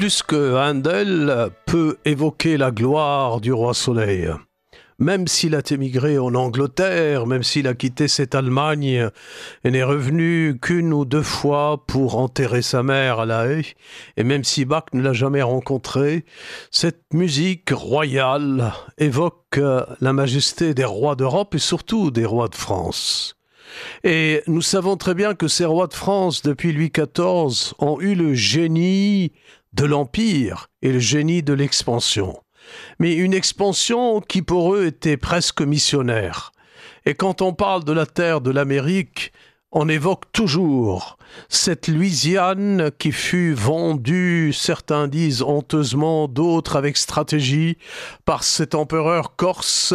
plus que Handel peut évoquer la gloire du roi Soleil. Même s'il a émigré en Angleterre, même s'il a quitté cette Allemagne et n'est revenu qu'une ou deux fois pour enterrer sa mère à La Haye, et même si Bach ne l'a jamais rencontré, cette musique royale évoque la majesté des rois d'Europe et surtout des rois de France. Et nous savons très bien que ces rois de France, depuis Louis XIV, ont eu le génie de l'Empire et le génie de l'expansion. Mais une expansion qui pour eux était presque missionnaire. Et quand on parle de la terre de l'Amérique, on évoque toujours cette Louisiane qui fut vendue, certains disent honteusement, d'autres avec stratégie, par cet empereur corse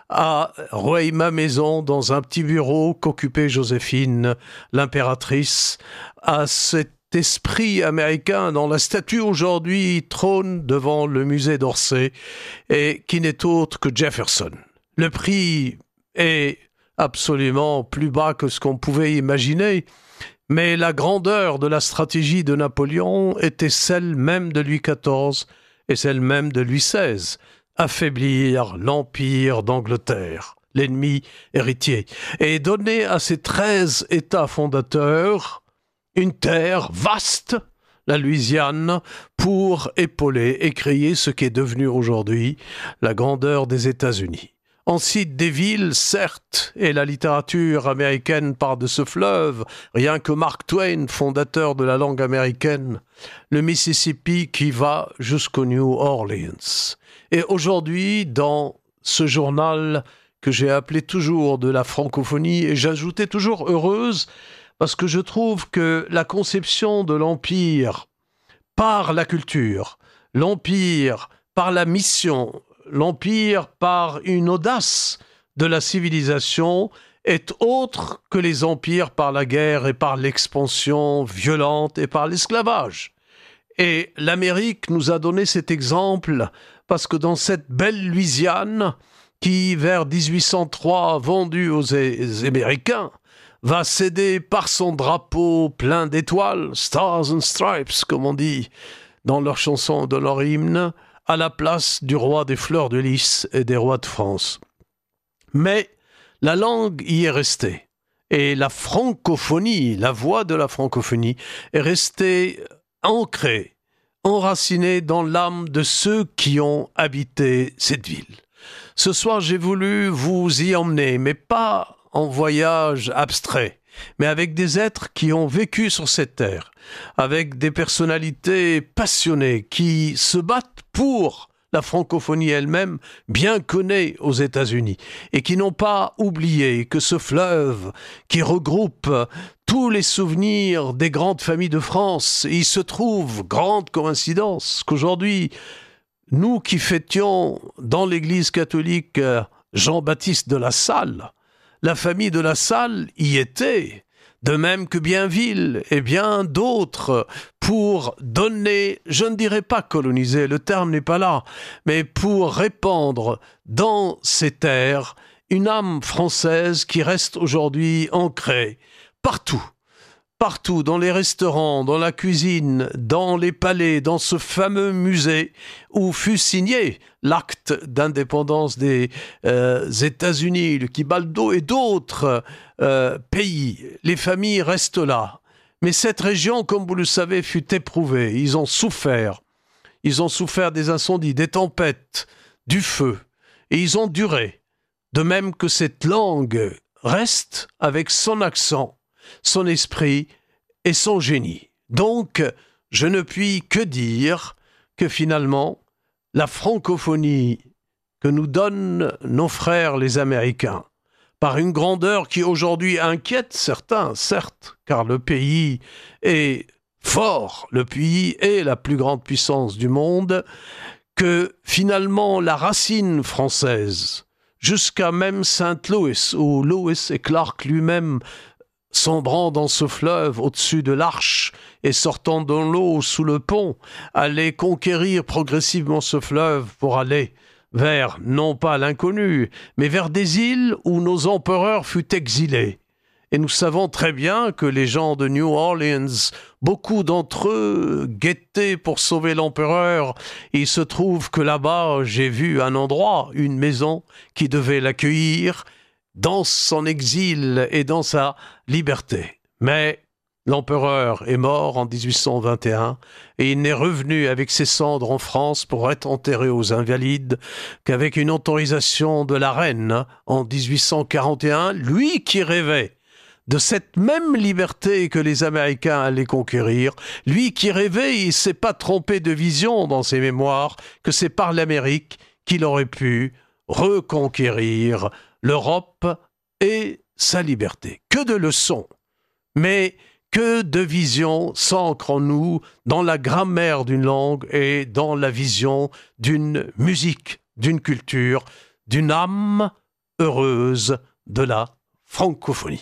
à Rueil-Malmaison dans un petit bureau qu'occupait Joséphine, l'impératrice, à cet esprit américain dont la statue aujourd'hui trône devant le musée d'Orsay et qui n'est autre que Jefferson. Le prix est absolument plus bas que ce qu'on pouvait imaginer, mais la grandeur de la stratégie de Napoléon était celle même de Louis XIV et celle même de Louis XVI, affaiblir l'Empire d'Angleterre, l'ennemi héritier, et donner à ces 13 États fondateurs une terre vaste, la Louisiane, pour épauler et créer ce qui est devenu aujourd'hui la grandeur des États-Unis. On cite des villes, certes, et la littérature américaine part de ce fleuve, rien que Mark Twain, fondateur de la langue américaine, le Mississippi qui va jusqu'au New Orleans. Et aujourd'hui, dans ce journal que j'ai appelé toujours de la francophonie, et j'ajoutais toujours heureuse, parce que je trouve que la conception de l'Empire par la culture, l'Empire par la mission, l'Empire par une audace de la civilisation est autre que les empires par la guerre et par l'expansion violente et par l'esclavage. Et l'Amérique nous a donné cet exemple parce que dans cette belle Louisiane qui, vers 1803, vendue aux Américains, va céder par son drapeau plein d'étoiles, Stars and Stripes, comme on dit dans leur chanson, dans leur hymne, à la place du roi des fleurs de lys et des rois de France. Mais la langue y est restée. Et la francophonie, la voix de la francophonie, est restée ancrée, enracinée dans l'âme de ceux qui ont habité cette ville. Ce soir, j'ai voulu vous y emmener, mais pas en voyage abstrait, mais avec des êtres qui ont vécu sur cette terre, avec des personnalités passionnées qui se battent pour la francophonie elle-même, bien connue aux États-Unis, et qui n'ont pas oublié que ce fleuve qui regroupe tous les souvenirs des grandes familles de France, il se trouve, grande coïncidence, qu'aujourd'hui, nous qui fêtions dans l'Église catholique Jean-Baptiste de La Salle, la famille de La Salle y était, de même que Bienville et bien d'autres, pour donner, je ne dirais pas coloniser, le terme n'est pas là, mais pour répandre dans ces terres une âme française qui reste aujourd'hui ancrée partout. Partout, dans les restaurants, dans la cuisine, dans les palais, dans ce fameux musée où fut signé l'acte d'indépendance des États-Unis, le Kibaldo et d'autres pays. Les familles restent là. Mais cette région, comme vous le savez, fut éprouvée. Ils ont souffert. Ils ont souffert des incendies, des tempêtes, du feu. Et ils ont duré. De même que cette langue reste avec son accent, son esprit et son génie. Donc, je ne puis que dire que finalement, la francophonie que nous donnent nos frères les Américains, par une grandeur qui aujourd'hui inquiète certains, certes, car le pays est fort, le pays est la plus grande puissance du monde, que finalement la racine française, jusqu'à même Saint-Louis, où Lewis et Clark lui-même sombrant dans ce fleuve au-dessus de l'arche et sortant dans l'eau sous le pont, allaient conquérir progressivement ce fleuve pour aller vers, non pas l'inconnu, mais vers des îles où nos empereurs furent exilés. Et nous savons très bien que les gens de New Orleans, beaucoup d'entre eux guettaient pour sauver l'empereur. Il se trouve que là-bas, j'ai vu un endroit, une maison qui devait l'accueillir dans son exil et dans sa liberté. Mais l'empereur est mort en 1821 et il n'est revenu avec ses cendres en France pour être enterré aux Invalides qu'avec une autorisation de la reine en 1841, lui qui rêvait de cette même liberté que les Américains allaient conquérir, lui qui rêvait, il ne s'est pas trompé de vision dans ses mémoires, que c'est par l'Amérique qu'il aurait pu reconquérir l'Europe et sa liberté. Que de leçons, mais que de visions s'ancrent en nous dans la grammaire d'une langue et dans la vision d'une musique, d'une culture, d'une âme heureuse de la francophonie.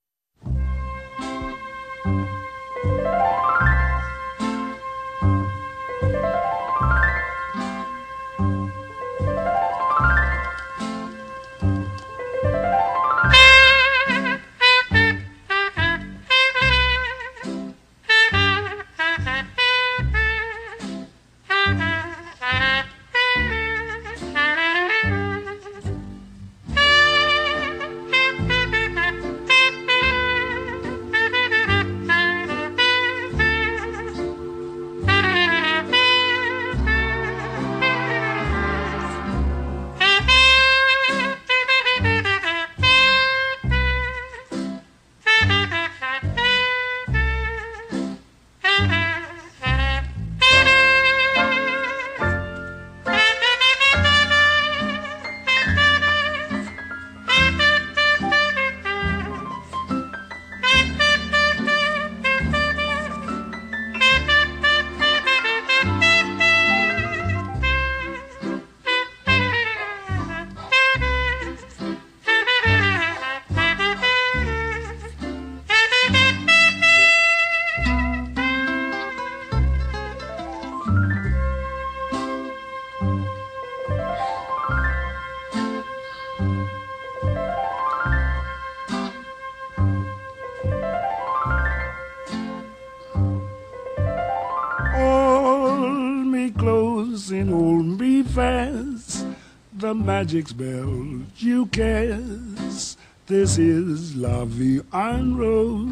And hold me fast, the magic spell you cast. This is La Vie en Rose.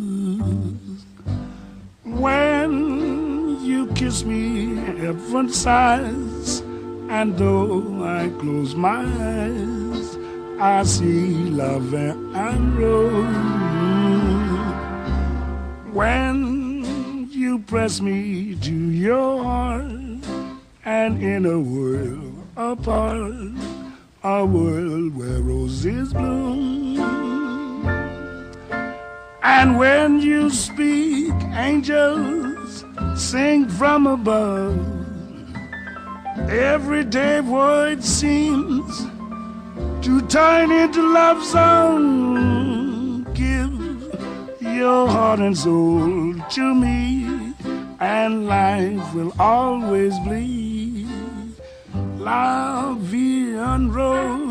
When you kiss me, heaven sighs, and though I close my eyes, I see La Vie en Rose. When you press me to your heart, and in a world apart, a world where roses bloom. And when you speak, angels sing from above. Everyday word seems to turn into love song. Give your heart and soul to me, and life will always bleed. La Vie en Rose.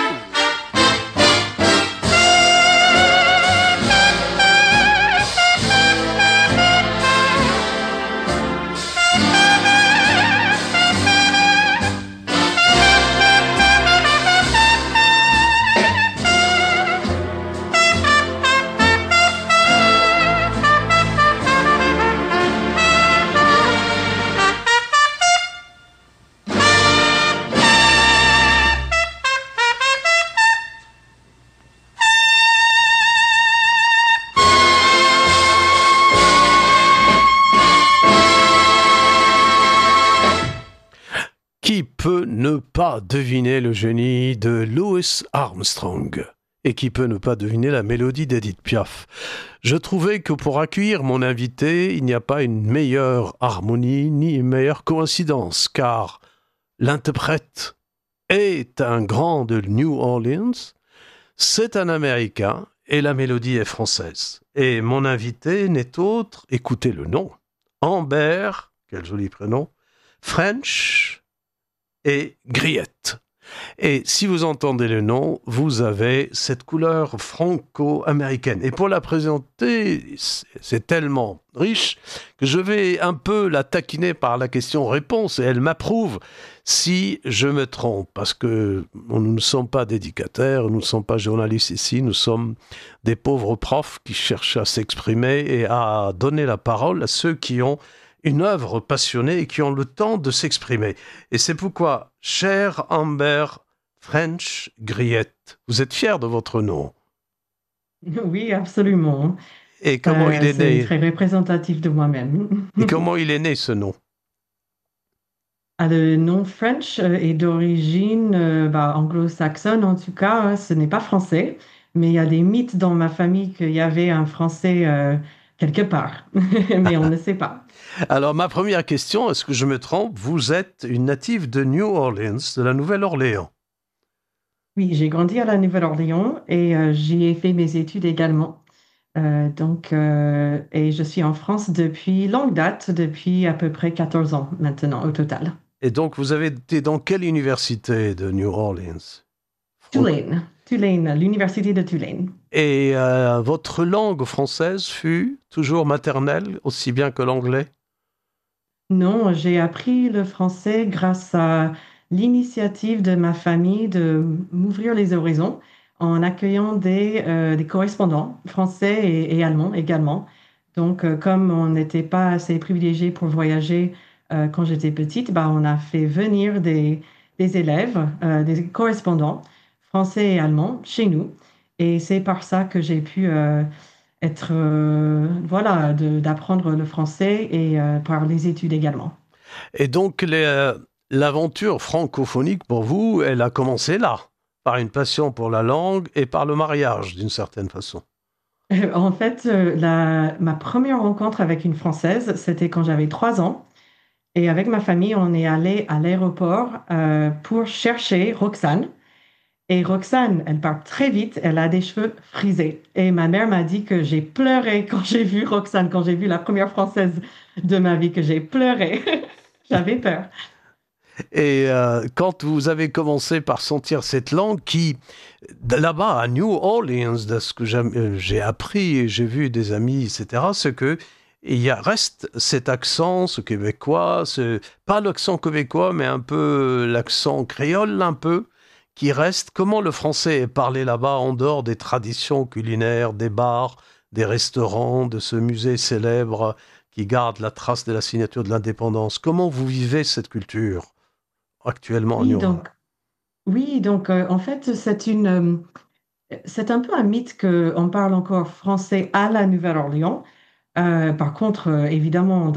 Qui peut ne pas deviner le génie de Louis Armstrong? Et qui peut ne pas deviner la mélodie d'Edith Piaf? Je trouvais que pour accueillir mon invité, il n'y a pas une meilleure harmonie ni une meilleure coïncidence, car l'interprète est un grand de New Orleans, c'est un Américain et la mélodie est française. Et mon invité n'est autre, écoutez le nom, Amber, quel joli prénom, French et Griette. Et si vous entendez le nom, vous avez cette couleur franco-américaine. Et pour la présenter, c'est tellement riche que je vais un peu la taquiner par la question-réponse et elle m'approuve si je me trompe. Parce que nous ne sommes pas dédicataires, nous ne sommes pas journalistes ici, nous sommes des pauvres profs qui cherchent à s'exprimer et à donner la parole à ceux qui ont une œuvre passionnée et qui ont le temps de s'exprimer. Et c'est pourquoi, cher Amber French Griette, vous êtes fier de votre nom. Oui, absolument. Et comment il est né? C'est très représentatif de moi-même. Et comment il est né ce nom? Le nom French est d'origine anglo-saxonne, en tout cas, ce n'est pas français, mais il y a des mythes dans ma famille qu'il y avait un français quelque part, mais on ne sait pas. Alors, ma première question, est-ce que je me trompe? Vous êtes une native de New Orleans, de la Nouvelle-Orléans. Oui, j'ai grandi à la Nouvelle-Orléans et j'y ai fait mes études également. Et je suis en France depuis longue date, depuis à peu près 14 ans maintenant au total. Et donc, vous avez été dans quelle université de New Orleans? Tulane, l'université de Tulane. Et votre langue française fut toujours maternelle, aussi bien que l'anglais? Non, j'ai appris le français grâce à l'initiative de ma famille de m'ouvrir les horizons en accueillant des correspondants français et allemands également. Donc, comme on n'était pas assez privilégié pour voyager quand j'étais petite, on a fait venir des élèves, des correspondants français et allemands chez nous. Et c'est par ça que j'ai pu d'apprendre le français et par les études également. Et donc, l'aventure francophonique pour vous, elle a commencé là, par une passion pour la langue et par le mariage, d'une certaine façon. En fait, ma première rencontre avec une Française, c'était quand j'avais 3 ans. Et avec ma famille, on est allé à l'aéroport pour chercher Roxane. Et Roxane, elle parle très vite, elle a des cheveux frisés. Et ma mère m'a dit que j'ai pleuré quand j'ai vu Roxane, quand j'ai vu la première Française de ma vie, que j'ai pleuré. J'avais peur. Et quand vous avez commencé par sentir cette langue qui, là-bas à New Orleans, de ce que j'ai appris et j'ai vu des amis, etc., c'est que reste cet accent, ce québécois, pas l'accent québécois, mais un peu l'accent créole, un peu, qui reste. Comment le français est parlé là-bas en dehors des traditions culinaires, des bars, des restaurants, de ce musée célèbre qui garde la trace de la signature de l'indépendance? Comment vous vivez cette culture actuellement en Europe? En fait, c'est un peu un mythe qu'on parle encore français à la Nouvelle-Orléans. Par contre, évidemment,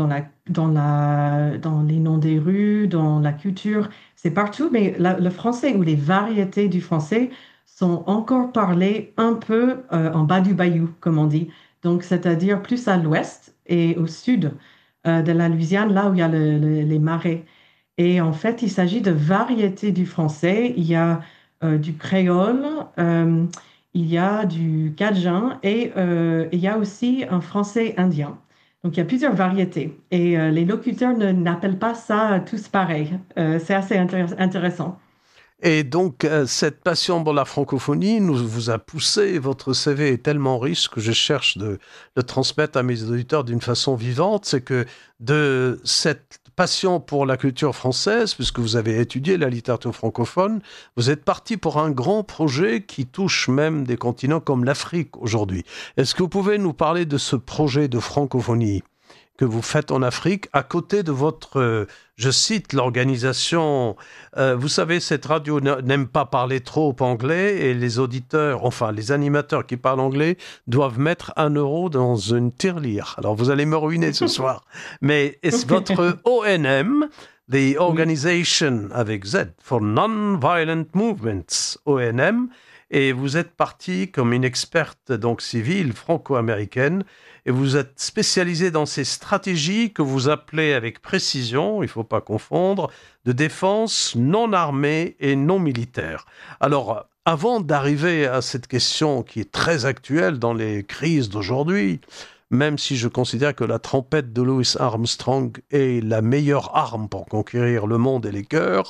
dans les noms des rues, dans la culture, c'est partout, mais le français ou les variétés du français sont encore parlées un peu en bas du bayou, comme on dit. Donc, c'est-à-dire plus à l'ouest et au sud de la Louisiane, là où il y a les marais. Et en fait, il s'agit de variétés du français. Il y a du créole, il y a du cadjan et il y a aussi un français indien. Donc, il y a plusieurs variétés. Et les locuteurs n'appellent pas ça tous pareil. C'est assez intéressant. Et donc, cette passion pour la francophonie vous a poussé, votre CV est tellement riche que je cherche de le transmettre à mes auditeurs d'une façon vivante, c'est que de cette passion pour la culture française, puisque vous avez étudié la littérature francophone, vous êtes parti pour un grand projet qui touche même des continents comme l'Afrique aujourd'hui. Est-ce que vous pouvez nous parler de ce projet de francophonie que vous faites en Afrique, à côté de votre, je cite, l'organisation. Vous savez, cette radio n'aime pas parler trop anglais et les auditeurs, enfin les animateurs qui parlent anglais, doivent mettre 1 euro dans une tirelire. Alors vous allez me ruiner ce soir. Mais est-ce votre ONM, the Organization avec Z, for Non-Violent Movements, ONM, et vous êtes parti comme une experte donc civile franco-américaine et vous êtes spécialisé dans ces stratégies que vous appelez avec précision, il ne faut pas confondre, de défense non armée et non militaire. Alors, avant d'arriver à cette question qui est très actuelle dans les crises d'aujourd'hui, même si je considère que la trompette de Louis Armstrong est la meilleure arme pour conquérir le monde et les cœurs,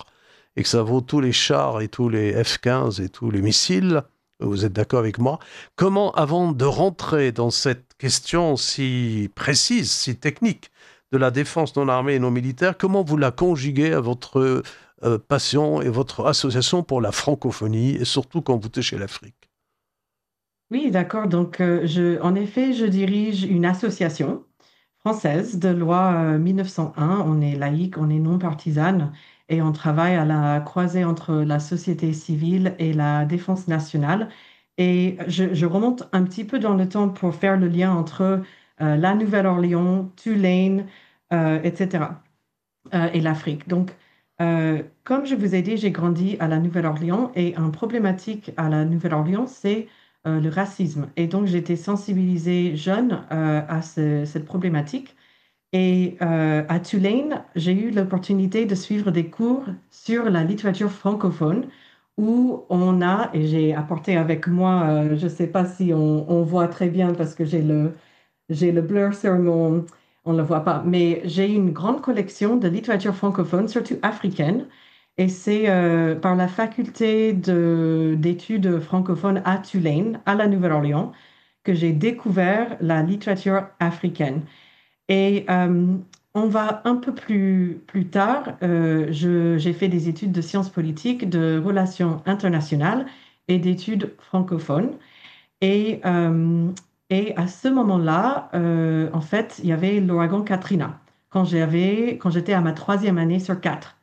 et que ça vaut tous les chars et tous les F-15 et tous les missiles. Vous êtes d'accord avec moi? Comment, avant de rentrer dans cette question si précise, si technique de la défense non armée et non militaire, comment vous la conjuguez à votre passion et votre association pour la francophonie, et surtout quand vous touchez l'Afrique? Oui, d'accord. Donc, en effet, je dirige une association française de loi 1901. On est laïque, on est non partisane et on travaille à la croisée entre la société civile et la défense nationale. Et je remonte un petit peu dans le temps pour faire le lien entre la Nouvelle-Orléans, Tulane, etc. Et l'Afrique. Donc, comme je vous ai dit, j'ai grandi à la Nouvelle-Orléans et un problématique à la Nouvelle-Orléans, c'est le racisme. Et donc, j'étais sensibilisée jeune à cette problématique. Et à Tulane, j'ai eu l'opportunité de suivre des cours sur la littérature francophone où on a, et j'ai apporté avec moi, je ne sais pas si on voit très bien parce que j'ai le blur sur mon... On ne le voit pas, mais j'ai une grande collection de littérature francophone, surtout africaine, et c'est par la faculté d'études francophones à Tulane, à la Nouvelle-Orléans, que j'ai découvert la littérature africaine. Et on va un peu plus tard, j'ai fait des études de sciences politiques, de relations internationales et d'études francophones. Et, euh, et à ce moment-là, en fait, il y avait l'ouragan Katrina, quand j'étais à ma troisième année sur quatre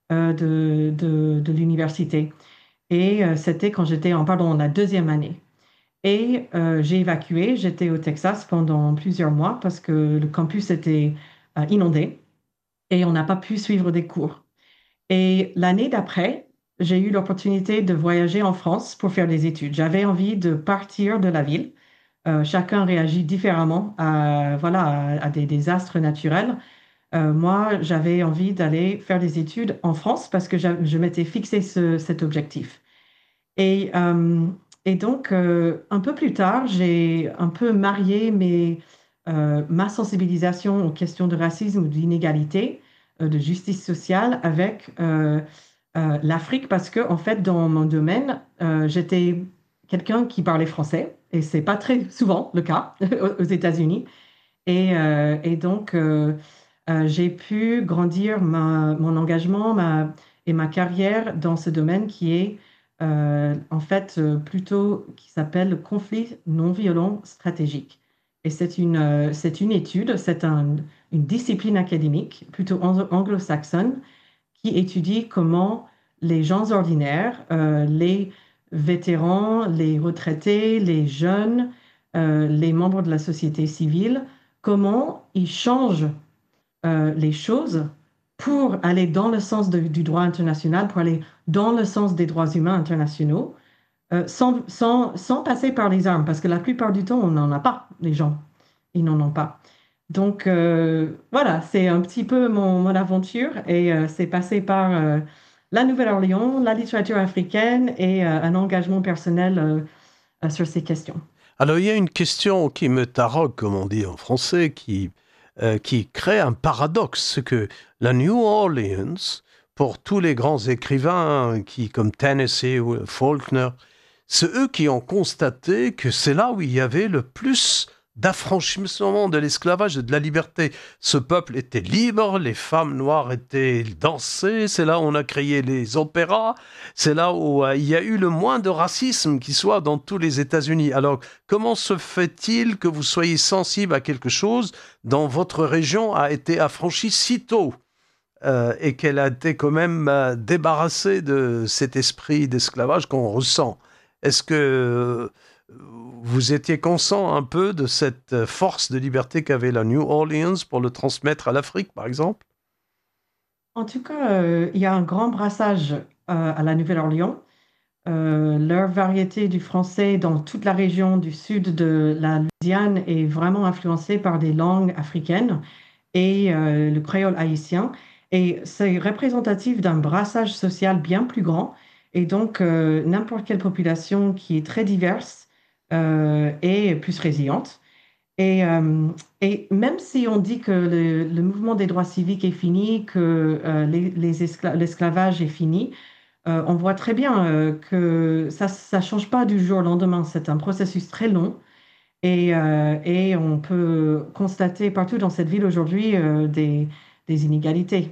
de l'université. Et c'était quand j'étais pardon, la deuxième année. Et j'ai évacué, j'étais au Texas pendant plusieurs mois parce que le campus était inondé et on n'a pas pu suivre des cours. Et l'année d'après, j'ai eu l'opportunité de voyager en France pour faire des études. J'avais envie de partir de la ville. Chacun réagit différemment voilà, à des désastres naturels. Moi, j'avais envie d'aller faire des études en France parce que je m'étais fixé cet objectif. Et, euh, et donc, un peu plus tard, j'ai un peu marié ma sensibilisation aux questions de racisme ou d'inégalité, de justice sociale avec l'Afrique parce que, en fait, dans mon domaine, j'étais quelqu'un qui parlait français et c'est pas très souvent le cas aux États-Unis. Et donc, j'ai pu grandir mon engagement et ma carrière dans ce domaine qui est en fait plutôt qui s'appelle le conflit non violent stratégique. Et c'est une étude, une discipline académique plutôt anglo-saxonne qui étudie comment les gens ordinaires, les vétérans, les retraités, les jeunes, les membres de la société civile, comment ils changent les choses pour aller dans le sens du droit international, pour aller dans le sens des droits humains internationaux, sans passer par les armes, parce que la plupart du temps, on n'en a pas, les gens. Ils n'en ont pas. Donc, voilà, c'est un petit peu mon aventure et c'est passé par la Nouvelle-Orléans, la littérature africaine et un engagement personnel sur ces questions. Alors, il y a une question qui me taraude, comme on dit en français, qui crée un paradoxe, c'est que la New Orleans, pour tous les grands écrivains comme Tennessee ou Faulkner, c'est eux qui ont constaté que c'est là où il y avait le plus d'affranchissement de l'esclavage et de la liberté. Ce peuple était libre, les femmes noires étaient dansées, c'est là où on a créé les opéras, c'est là où il y a eu le moins de racisme qui soit dans tous les États-Unis. Alors, comment se fait-il que vous soyez sensible à quelque chose dont votre région a été affranchie si tôt et qu'elle a été quand même débarrassée de cet esprit d'esclavage qu'on ressent? Est-ce que vous étiez conscient un peu de cette force de liberté qu'avait la New Orleans pour le transmettre à l'Afrique, par exemple? En tout cas, il y a un grand brassage à la Nouvelle-Orléans. Leur variété du français dans toute la région du sud de la Louisiane est vraiment influencée par des langues africaines et le créole haïtien. Et c'est représentatif d'un brassage social bien plus grand. Et donc, n'importe quelle population qui est très diverse est plus résiliente. Et même si on dit que le mouvement des droits civiques est fini, que l'esclavage est fini, on voit très bien que ça change pas du jour au lendemain. C'est un processus très long et on peut constater partout dans cette ville aujourd'hui des inégalités.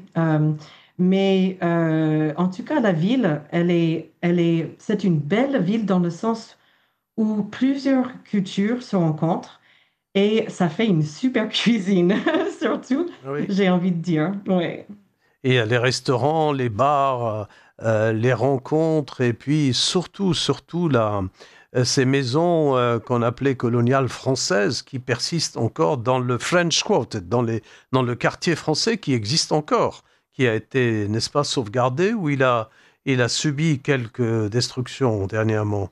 Mais en tout cas, la ville, c'est une belle ville dans le sens où plusieurs cultures se rencontrent et ça fait une super cuisine, surtout, Oui. j'ai envie de dire. Ouais. Et les restaurants, les bars, les rencontres, et puis surtout ces maisons qu'on appelait coloniales françaises qui persistent encore dans le French Quarter, dans le quartier français qui existe encore, qui a été, n'est-ce pas, sauvegardé, où il a subi quelques destructions dernièrement.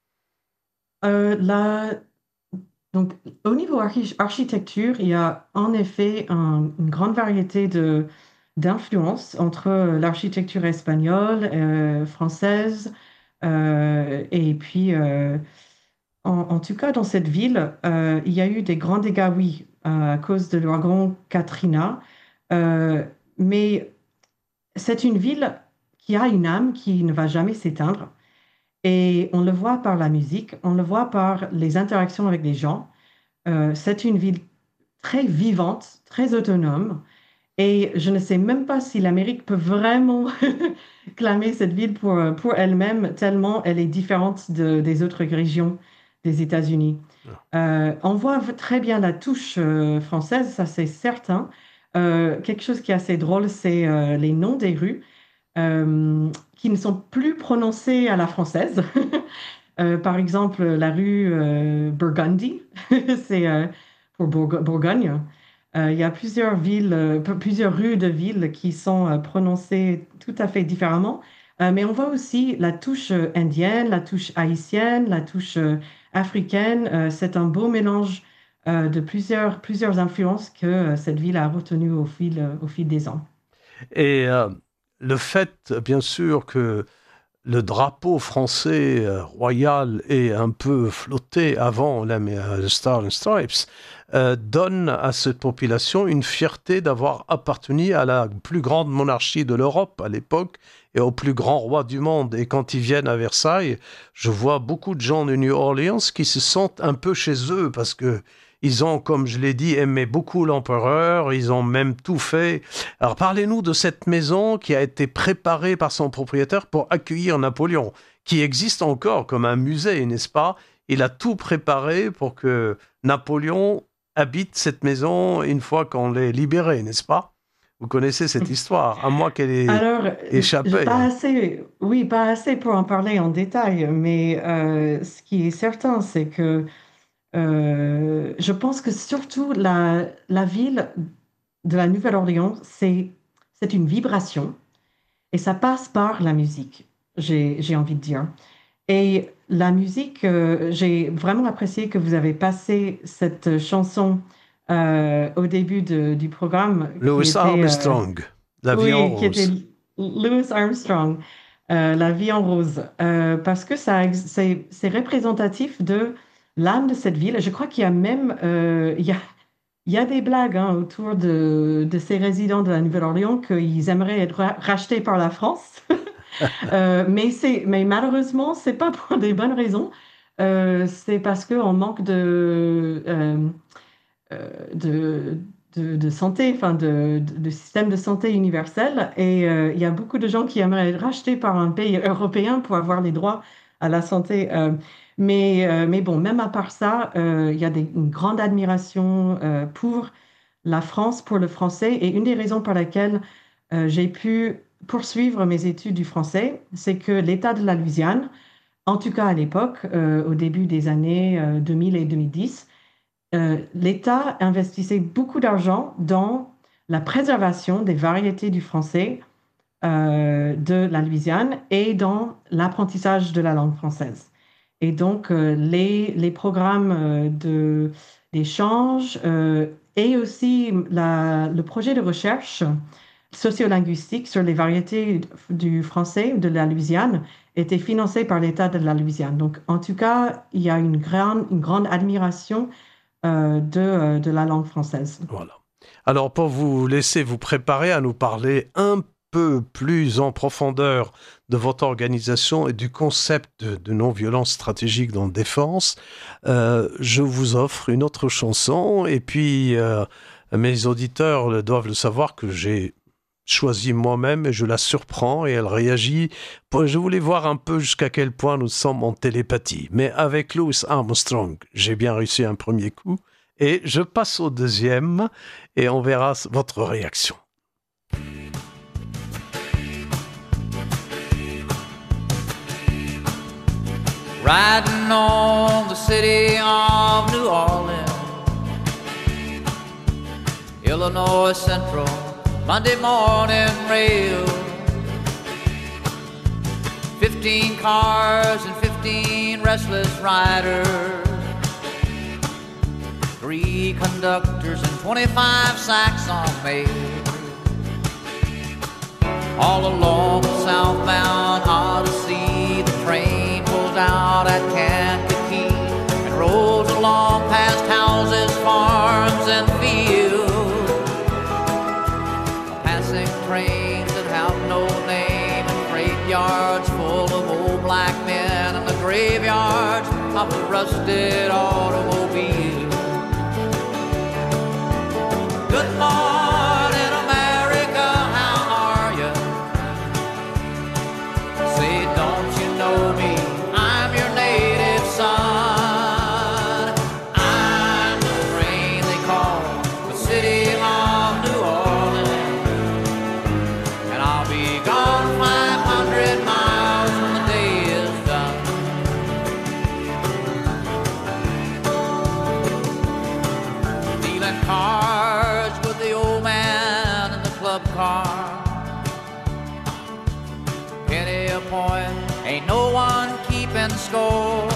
Là, donc, au niveau architecture, il y a en effet une grande variété d'influences entre l'architecture espagnole, française, et puis, en tout cas, dans cette ville, il y a eu des grands dégâts, oui, à cause de l'ouragan Katrina. Euh, mais c'est une ville qui a une âme qui ne va jamais s'éteindre. Et on le voit par la musique, on le voit par les interactions avec les gens. C'est une ville très vivante, très autonome. Et je ne sais même pas si l'Amérique peut vraiment clamer cette ville pour elle-même, tellement elle est différente des autres régions des États-Unis. On voit très bien la touche française, ça c'est certain. Quelque chose qui est assez drôle, c'est les noms des rues qui ne sont plus prononcés à la française. Par exemple, la rue Burgundy, c'est pour Bourgogne. Il y a plusieurs villes, plusieurs rues de villes qui sont prononcées tout à fait différemment. Mais on voit aussi la touche indienne, la touche haïtienne, la touche africaine. C'est un beau mélange de plusieurs influences que cette ville a retenues au fil des ans. Et le fait, bien sûr, que le drapeau français royal ait un peu flotté avant le Star and Stripes donne à cette population une fierté d'avoir appartenu à la plus grande monarchie de l'Europe à l'époque et au plus grand roi du monde. Et quand ils viennent à Versailles, je vois beaucoup de gens de New Orleans qui se sentent un peu chez eux parce que ils ont, comme je l'ai dit, aimé beaucoup l'empereur, ils ont même tout fait. Alors parlez-nous de cette maison qui a été préparée par son propriétaire pour accueillir Napoléon, qui existe encore comme un musée, n'est-ce pas? Il a tout préparé pour que Napoléon habite cette maison une fois qu'on l'ait libéré, n'est-ce pas? Vous connaissez cette histoire, à moins qu'elle ait Alors, échappé. pas assez, oui, pas assez pour en parler en détail, mais ce qui est certain, c'est que je pense que surtout la ville de la Nouvelle-Orléans, c'est une vibration et ça passe par la musique, j'ai envie de dire. Et la musique, j'ai vraiment apprécié que vous avez passé cette chanson au début du programme qui Louis était, Armstrong, La vie en oui, qui était rose. Louis Armstrong, La vie en rose, parce que c'est représentatif de l'âme de cette ville. Je crois qu'il y a même, il y a des blagues hein, autour de ces résidents de la Nouvelle-Orléans qu'ils aimeraient être rachetés par la France. Mais malheureusement, c'est pas pour des bonnes raisons. C'est parce qu'on manque de, de santé, enfin de système de santé universel. Et il y a beaucoup de gens qui aimeraient être rachetés par un pays européen pour avoir les droits à la santé. Mais bon, même à part ça, il y a une grande admiration pour la France, pour le français. Et une des raisons pour lesquelles j'ai pu poursuivre mes études du français, c'est que l'État de la Louisiane, en tout cas à l'époque, au début des années 2000 et 2010, l'État investissait beaucoup d'argent dans la préservation des variétés du français de la Louisiane et dans l'apprentissage de la langue française. Et donc, les programmes d'échange et aussi le projet de recherche sociolinguistique sur les variétés du français de la Louisiane était financé par l'État de la Louisiane. Donc, en tout cas, il y a une grande admiration de la langue française. Voilà. Alors, pour vous laisser vous préparer à nous parler un peu plus en profondeur de votre organisation et du concept de non-violence stratégique dans la défense, je vous offre une autre chanson. Et puis, mes auditeurs doivent le savoir que j'ai choisi moi-même et je la surprends et elle réagit. Je voulais voir un peu jusqu'à quel point nous sommes en télépathie. Mais avec Louis Armstrong, j'ai bien réussi un premier coup. Et je passe au deuxième et on verra votre réaction. Riding on the city of New Orleans, Illinois Central, Monday morning rail. 15 cars and 15 restless riders, 3 conductors and 25 sacks on mail. All along the southbound Odyssey, the train pulls out at Kankakee and rolls along past houses, farms, and fields, passing trains that have no name and freight yards full of old black men and the graveyards of the rusted automobiles. Good morning, America, how are you? Say, don't you know me? I'm your native son. I'm the train they call the city of New Orleans, and I'll be gone 500 miles when the day is done. Stealing cars with the old man in the club car. Penny a point, ain't no one keeping score.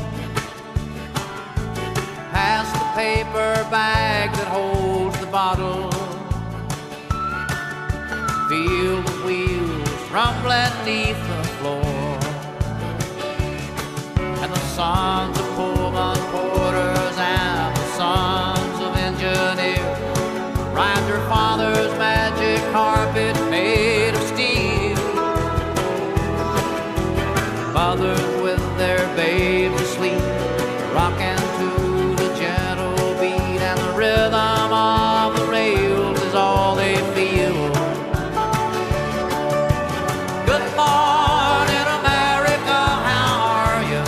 Pass the paper bag that holds the bottle. Feel the wheels rumbling beneath the floor. And the sons of Pullman porters and the sons of engineers ride their father's magic carpet made of steel. Mothers with their babes asleep, rocking to the gentle beat, and the rhythm of the rails is all they feel. Good morning, America, how are you?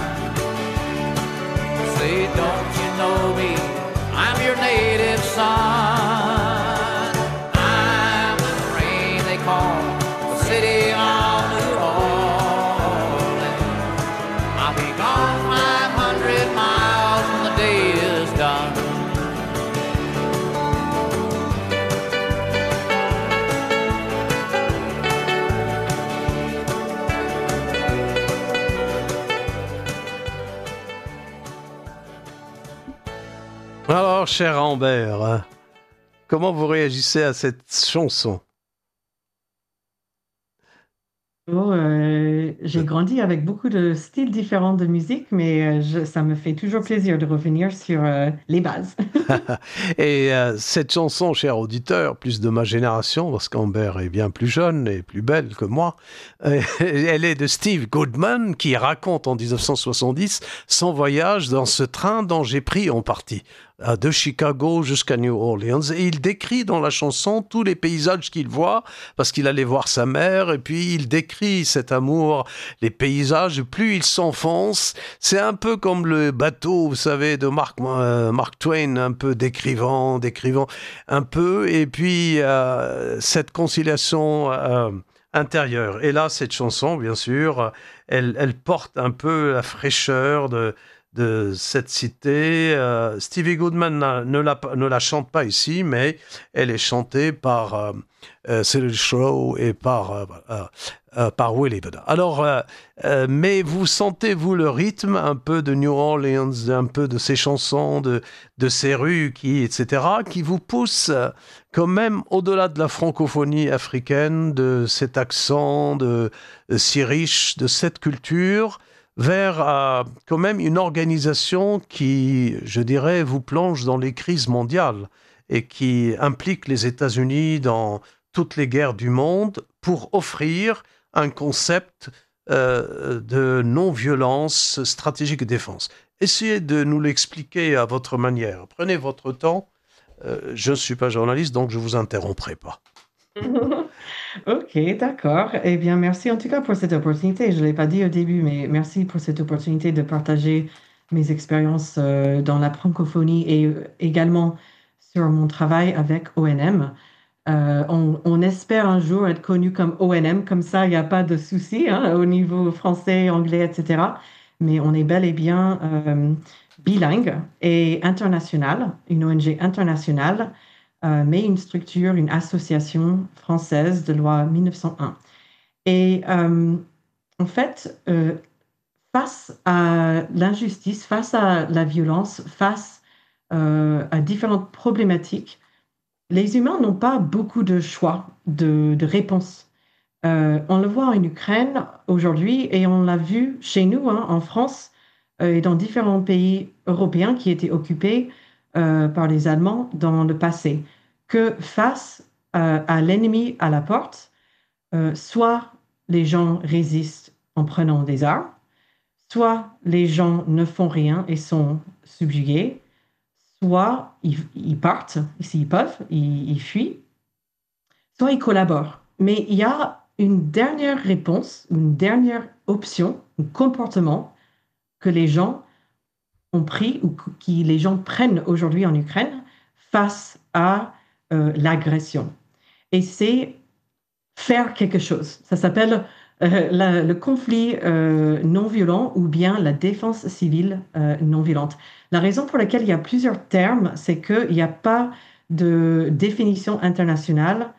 Say, don't you know me? I'm your native son. I'm the train they call the city of New Orleans. I'll be gone 500 miles when the day is done. Alors, cher Ambert, comment vous réagissez à cette chanson? Oh, j'ai grandi avec beaucoup de styles différents de musique, mais ça me fait toujours plaisir de revenir sur les bases. Et cette chanson, cher auditeur, plus de ma génération, parce qu'Ambert est bien plus jeune et plus belle que moi, elle est de Steve Goodman, qui raconte en 1970 son voyage dans ce train dont j'ai pris en partie, de Chicago jusqu'à New Orleans. Et il décrit dans la chanson tous les paysages qu'il voit, parce qu'il allait voir sa mère, et puis il décrit cet amour, les paysages, plus il s'enfonce. C'est un peu comme le bateau, vous savez, de Mark Twain, un peu décrivant un peu, et puis cette conciliation intérieure. Et là, cette chanson, bien sûr, elle porte un peu la fraîcheur de cette cité. Stevie Goodman ne la chante pas ici, mais elle est chantée par Cyril Shaw et par Willie Vedder. Alors, mais vous sentez-vous le rythme un peu de New Orleans, un peu de ces chansons, de ces rues, etc., qui vous poussent quand même au-delà de la francophonie africaine, de cet accent si riche, de cette culture, vers quand même une organisation qui, je dirais, vous plonge dans les crises mondiales et qui implique les États-Unis dans toutes les guerres du monde pour offrir un concept de non-violence stratégique de défense. Essayez de nous l'expliquer à votre manière. Prenez votre temps. Je ne suis pas journaliste, donc je ne vous interromprai pas. Ok, d'accord. Eh bien, merci en tout cas pour cette opportunité. Je ne l'ai pas dit au début, mais merci pour cette opportunité de partager mes expériences dans la francophonie et également sur mon travail avec ONM. On espère un jour être connu comme ONM, comme ça, il n'y a pas de souci hein, au niveau français, anglais, etc. Mais on est bel et bien bilingue et international, une ONG internationale, mais une structure, une association française de loi 1901. Et en fait, face à l'injustice, face à la violence, face à différentes problématiques, les humains n'ont pas beaucoup de choix, de réponses. On le voit en Ukraine aujourd'hui et on l'a vu chez nous, hein, en France et dans différents pays européens qui étaient occupés par les Allemands dans le passé, que face à l'ennemi à la porte, soit les gens résistent en prenant des armes, soit les gens ne font rien et sont subjugués, soit ils partent, s'ils peuvent, ils fuient, soit ils collaborent. Mais il y a une dernière réponse, une dernière option, un comportement que les gens ont pris ou que les gens prennent aujourd'hui en Ukraine face à l'agression. Et c'est faire quelque chose. Ça s'appelle le conflit non violent ou bien la défense civile non violente. La raison pour laquelle il y a plusieurs termes, c'est qu'il n'y a pas de définition internationale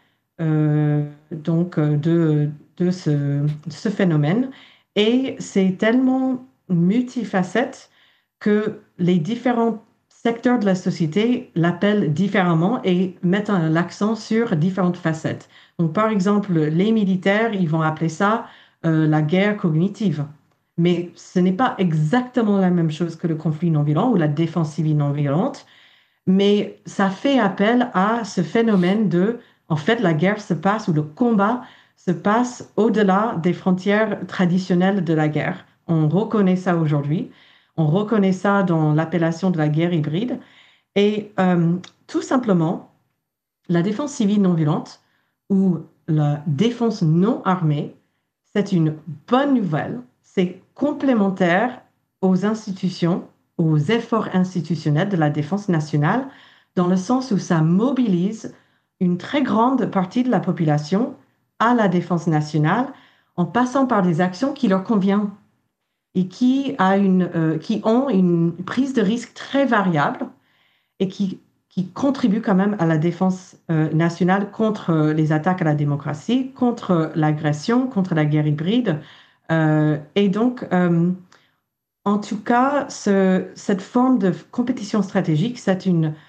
de ce phénomène. Et c'est tellement multifacette que les différents secteurs de la société l'appellent différemment et mettent l'accent sur différentes facettes. Donc, par exemple, les militaires, ils vont appeler ça la guerre cognitive. Mais ce n'est pas exactement la même chose que le conflit non violent ou la défense civile non violente, mais ça fait appel à ce phénomène de, en fait, la guerre se passe ou le combat se passe au-delà des frontières traditionnelles de la guerre. On reconnaît ça aujourd'hui. On reconnaît ça dans l'appellation de la guerre hybride. Et tout simplement, la défense civile non violente ou la défense non armée, c'est une bonne nouvelle. C'est complémentaire aux institutions, aux efforts institutionnels de la défense nationale, dans le sens où ça mobilise une très grande partie de la population à la défense nationale en passant par des actions qui leur conviennent et qui ont une prise de risque très variable et qui contribuent quand même à la défense nationale contre les attaques à la démocratie, contre l'agression, contre la guerre hybride. Et donc, en tout cas, cette forme de compétition stratégique, c'est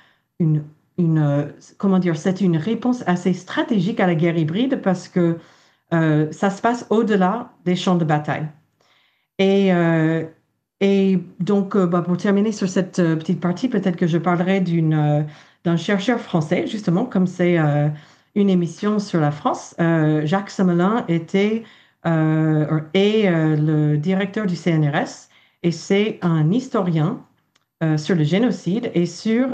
c'est une réponse assez stratégique à la guerre hybride parce que ça se passe au-delà des champs de bataille. Et donc, pour terminer sur cette petite partie, peut-être que je parlerai d'un chercheur français, justement, comme c'est une émission sur la France. Jacques Semelin est le directeur du CNRS et c'est un historien sur le génocide et sur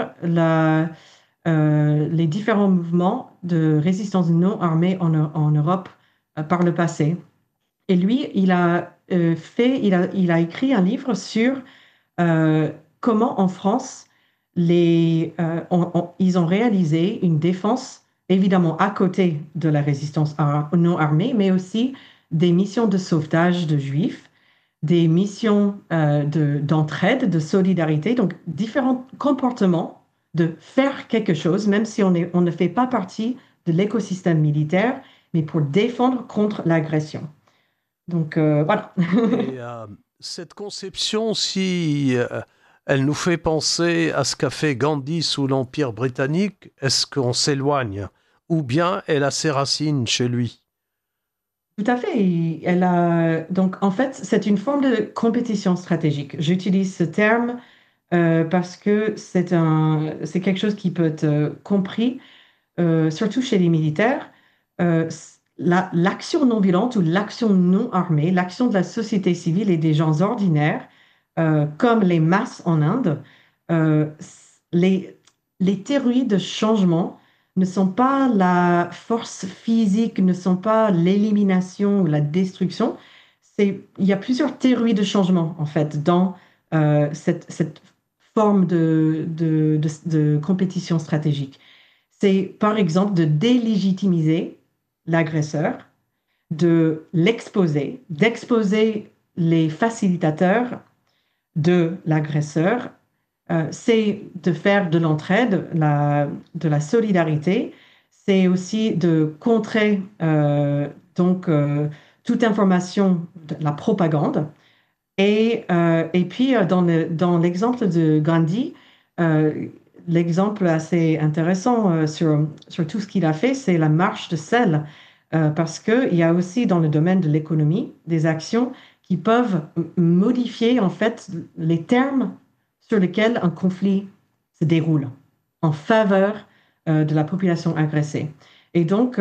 les différents mouvements de résistance non armée en Europe par le passé. Et lui, il a écrit un livre sur comment en France, ils ont réalisé une défense, évidemment à côté de la résistance non armée, mais aussi des missions de sauvetage de Juifs, des missions d'entraide, de solidarité, donc différents comportements de faire quelque chose, même si on ne fait pas partie de l'écosystème militaire, mais pour défendre contre l'agression. Donc, voilà. Et cette conception, si elle nous fait penser à ce qu'a fait Gandhi sous l'Empire britannique, est-ce qu'on s'éloigne? Ou bien elle a ses racines chez lui? Tout à fait. Donc, en fait, c'est une forme de compétition stratégique. J'utilise ce terme parce que c'est quelque chose qui peut être compris, surtout chez les militaires. L'action non violente ou l'action non armée, l'action de la société civile et des gens ordinaires, comme les masses en Inde, les, les théories de changement ne sont pas la force physique, ne sont pas l'élimination ou la destruction. Il y a plusieurs théories de changement, en fait, dans cette forme de compétition stratégique. C'est, par exemple, de délégitimiser l'agresseur, de l'exposer, d'exposer les facilitateurs de l'agresseur, c'est de faire de l'entraide, de la solidarité, c'est aussi de contrer toute information, de la propagande. Et puis, dans l'exemple de Gandhi, euh, l'exemple assez intéressant sur tout ce qu'il a fait, c'est la marche de sel, parce qu'il y a aussi dans le domaine de l'économie des actions qui peuvent modifier en fait les termes sur lesquels un conflit se déroule en faveur de la population agressée. Et donc,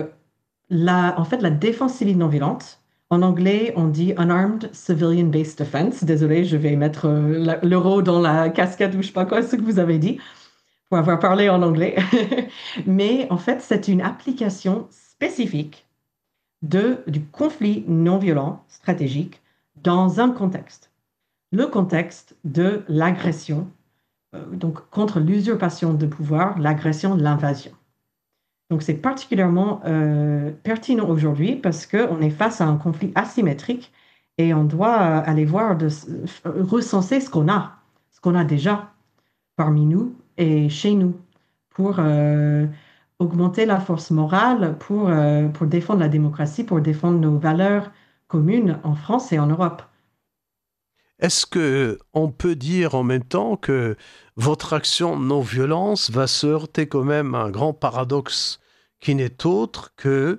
en fait, la défense civile non violente, en anglais, on dit Unarmed Civilian Based Defense. Désolé, je vais mettre l'euro dans la casquette ou je sais pas quoi, ce que vous avez dit, pour avoir parlé en anglais. Mais en fait, c'est une application spécifique du conflit non violent stratégique dans un contexte. Le contexte de l'agression, donc contre l'usurpation de pouvoir, l'agression, l'invasion. Donc, c'est particulièrement pertinent aujourd'hui parce qu'on est face à un conflit asymétrique et on doit aller voir, recenser ce qu'on a déjà parmi nous et chez nous pour augmenter la force morale, pour défendre la démocratie, pour défendre nos valeurs communes en France et en Europe. Est-ce que on peut dire en même temps que votre action non-violence va se heurter quand même à un grand paradoxe qui n'est autre que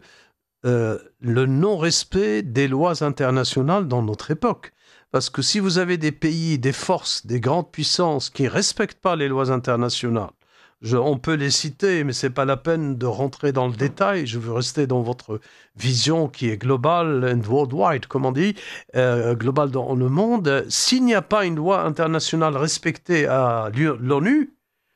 le non-respect des lois internationales dans notre époque? Parce que si vous avez des pays, des forces, des grandes puissances qui ne respectent pas les lois internationales, on peut les citer, mais ce n'est pas la peine de rentrer dans le détail. Je veux rester dans votre vision qui est globale and worldwide, comme on dit, globale dans le monde. S'il n'y a pas une loi internationale respectée à l'ONU,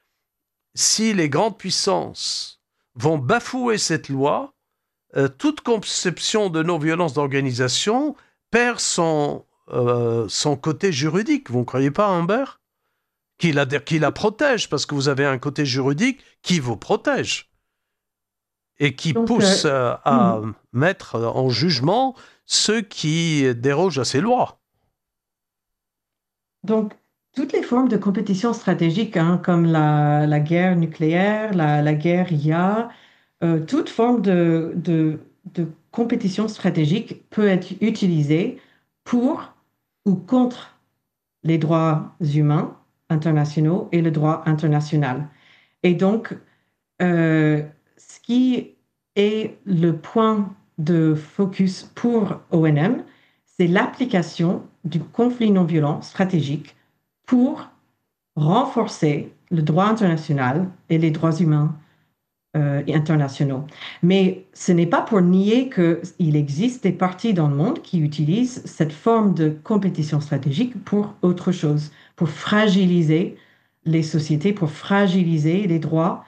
si les grandes puissances vont bafouer cette loi, toute conception de non-violence d'organisation perd son côté juridique. Vous ne croyez pas, Humbert ? Qui la protège, parce que vous avez un côté juridique qui vous protège et qui pousse à mettre en jugement ceux qui dérogent à ces lois. Donc, toutes les formes de compétition stratégique, hein, comme la guerre nucléaire, la guerre IA, toute forme de compétition stratégique peut être utilisée pour ou contre les droits humains internationaux et le droit international. Et donc, ce qui est le point de focus pour ONM, c'est l'application du conflit non violent stratégique pour renforcer le droit international et les droits humains internationaux. Mais ce n'est pas pour nier qu'il existe des partis dans le monde qui utilisent cette forme de compétition stratégique pour autre chose, pour fragiliser les sociétés, pour fragiliser les droits.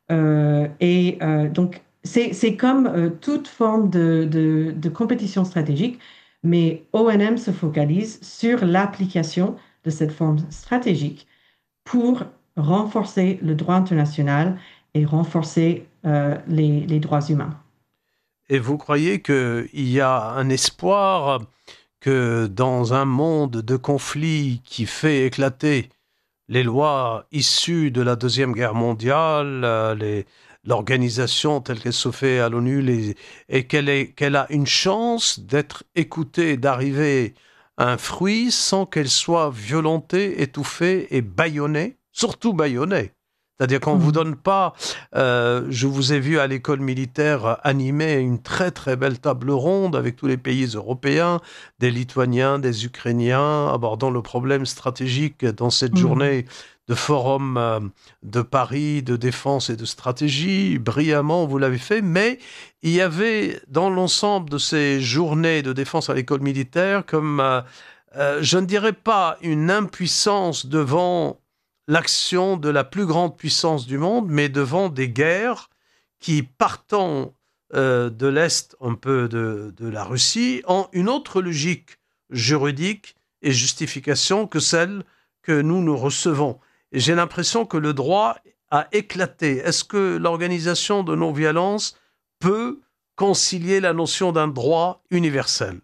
Donc, c'est comme toute forme de compétition stratégique, mais ONM se focalise sur l'application de cette forme stratégique pour renforcer le droit international et renforcer les droits humains. Et vous croyez qu'il y a un espoir que dans un monde de conflits qui fait éclater les lois issues de la Deuxième Guerre mondiale, l'organisation telle qu'elle se fait à l'ONU, et qu'elle a une chance d'être écoutée, d'arriver à un fruit sans qu'elle soit violentée, étouffée et bâillonnée, surtout bâillonnée? C'est-à-dire qu'on ne vous donne pas... je vous ai vu à l'école militaire animer une très très belle table ronde avec tous les pays européens, des Lituaniens, des Ukrainiens, abordant le problème stratégique dans cette journée de forum de Paris, de défense et de stratégie. Brillamment, vous l'avez fait, mais il y avait dans l'ensemble de ces journées de défense à l'école militaire comme, je ne dirais pas une impuissance devant l'action de la plus grande puissance du monde, mais devant des guerres qui, partant de l'Est, un peu de la Russie, ont une autre logique juridique et justification que celle que nous recevons. Et j'ai l'impression que le droit a éclaté. Est-ce que l'organisation de non-violence peut concilier la notion d'un droit universel?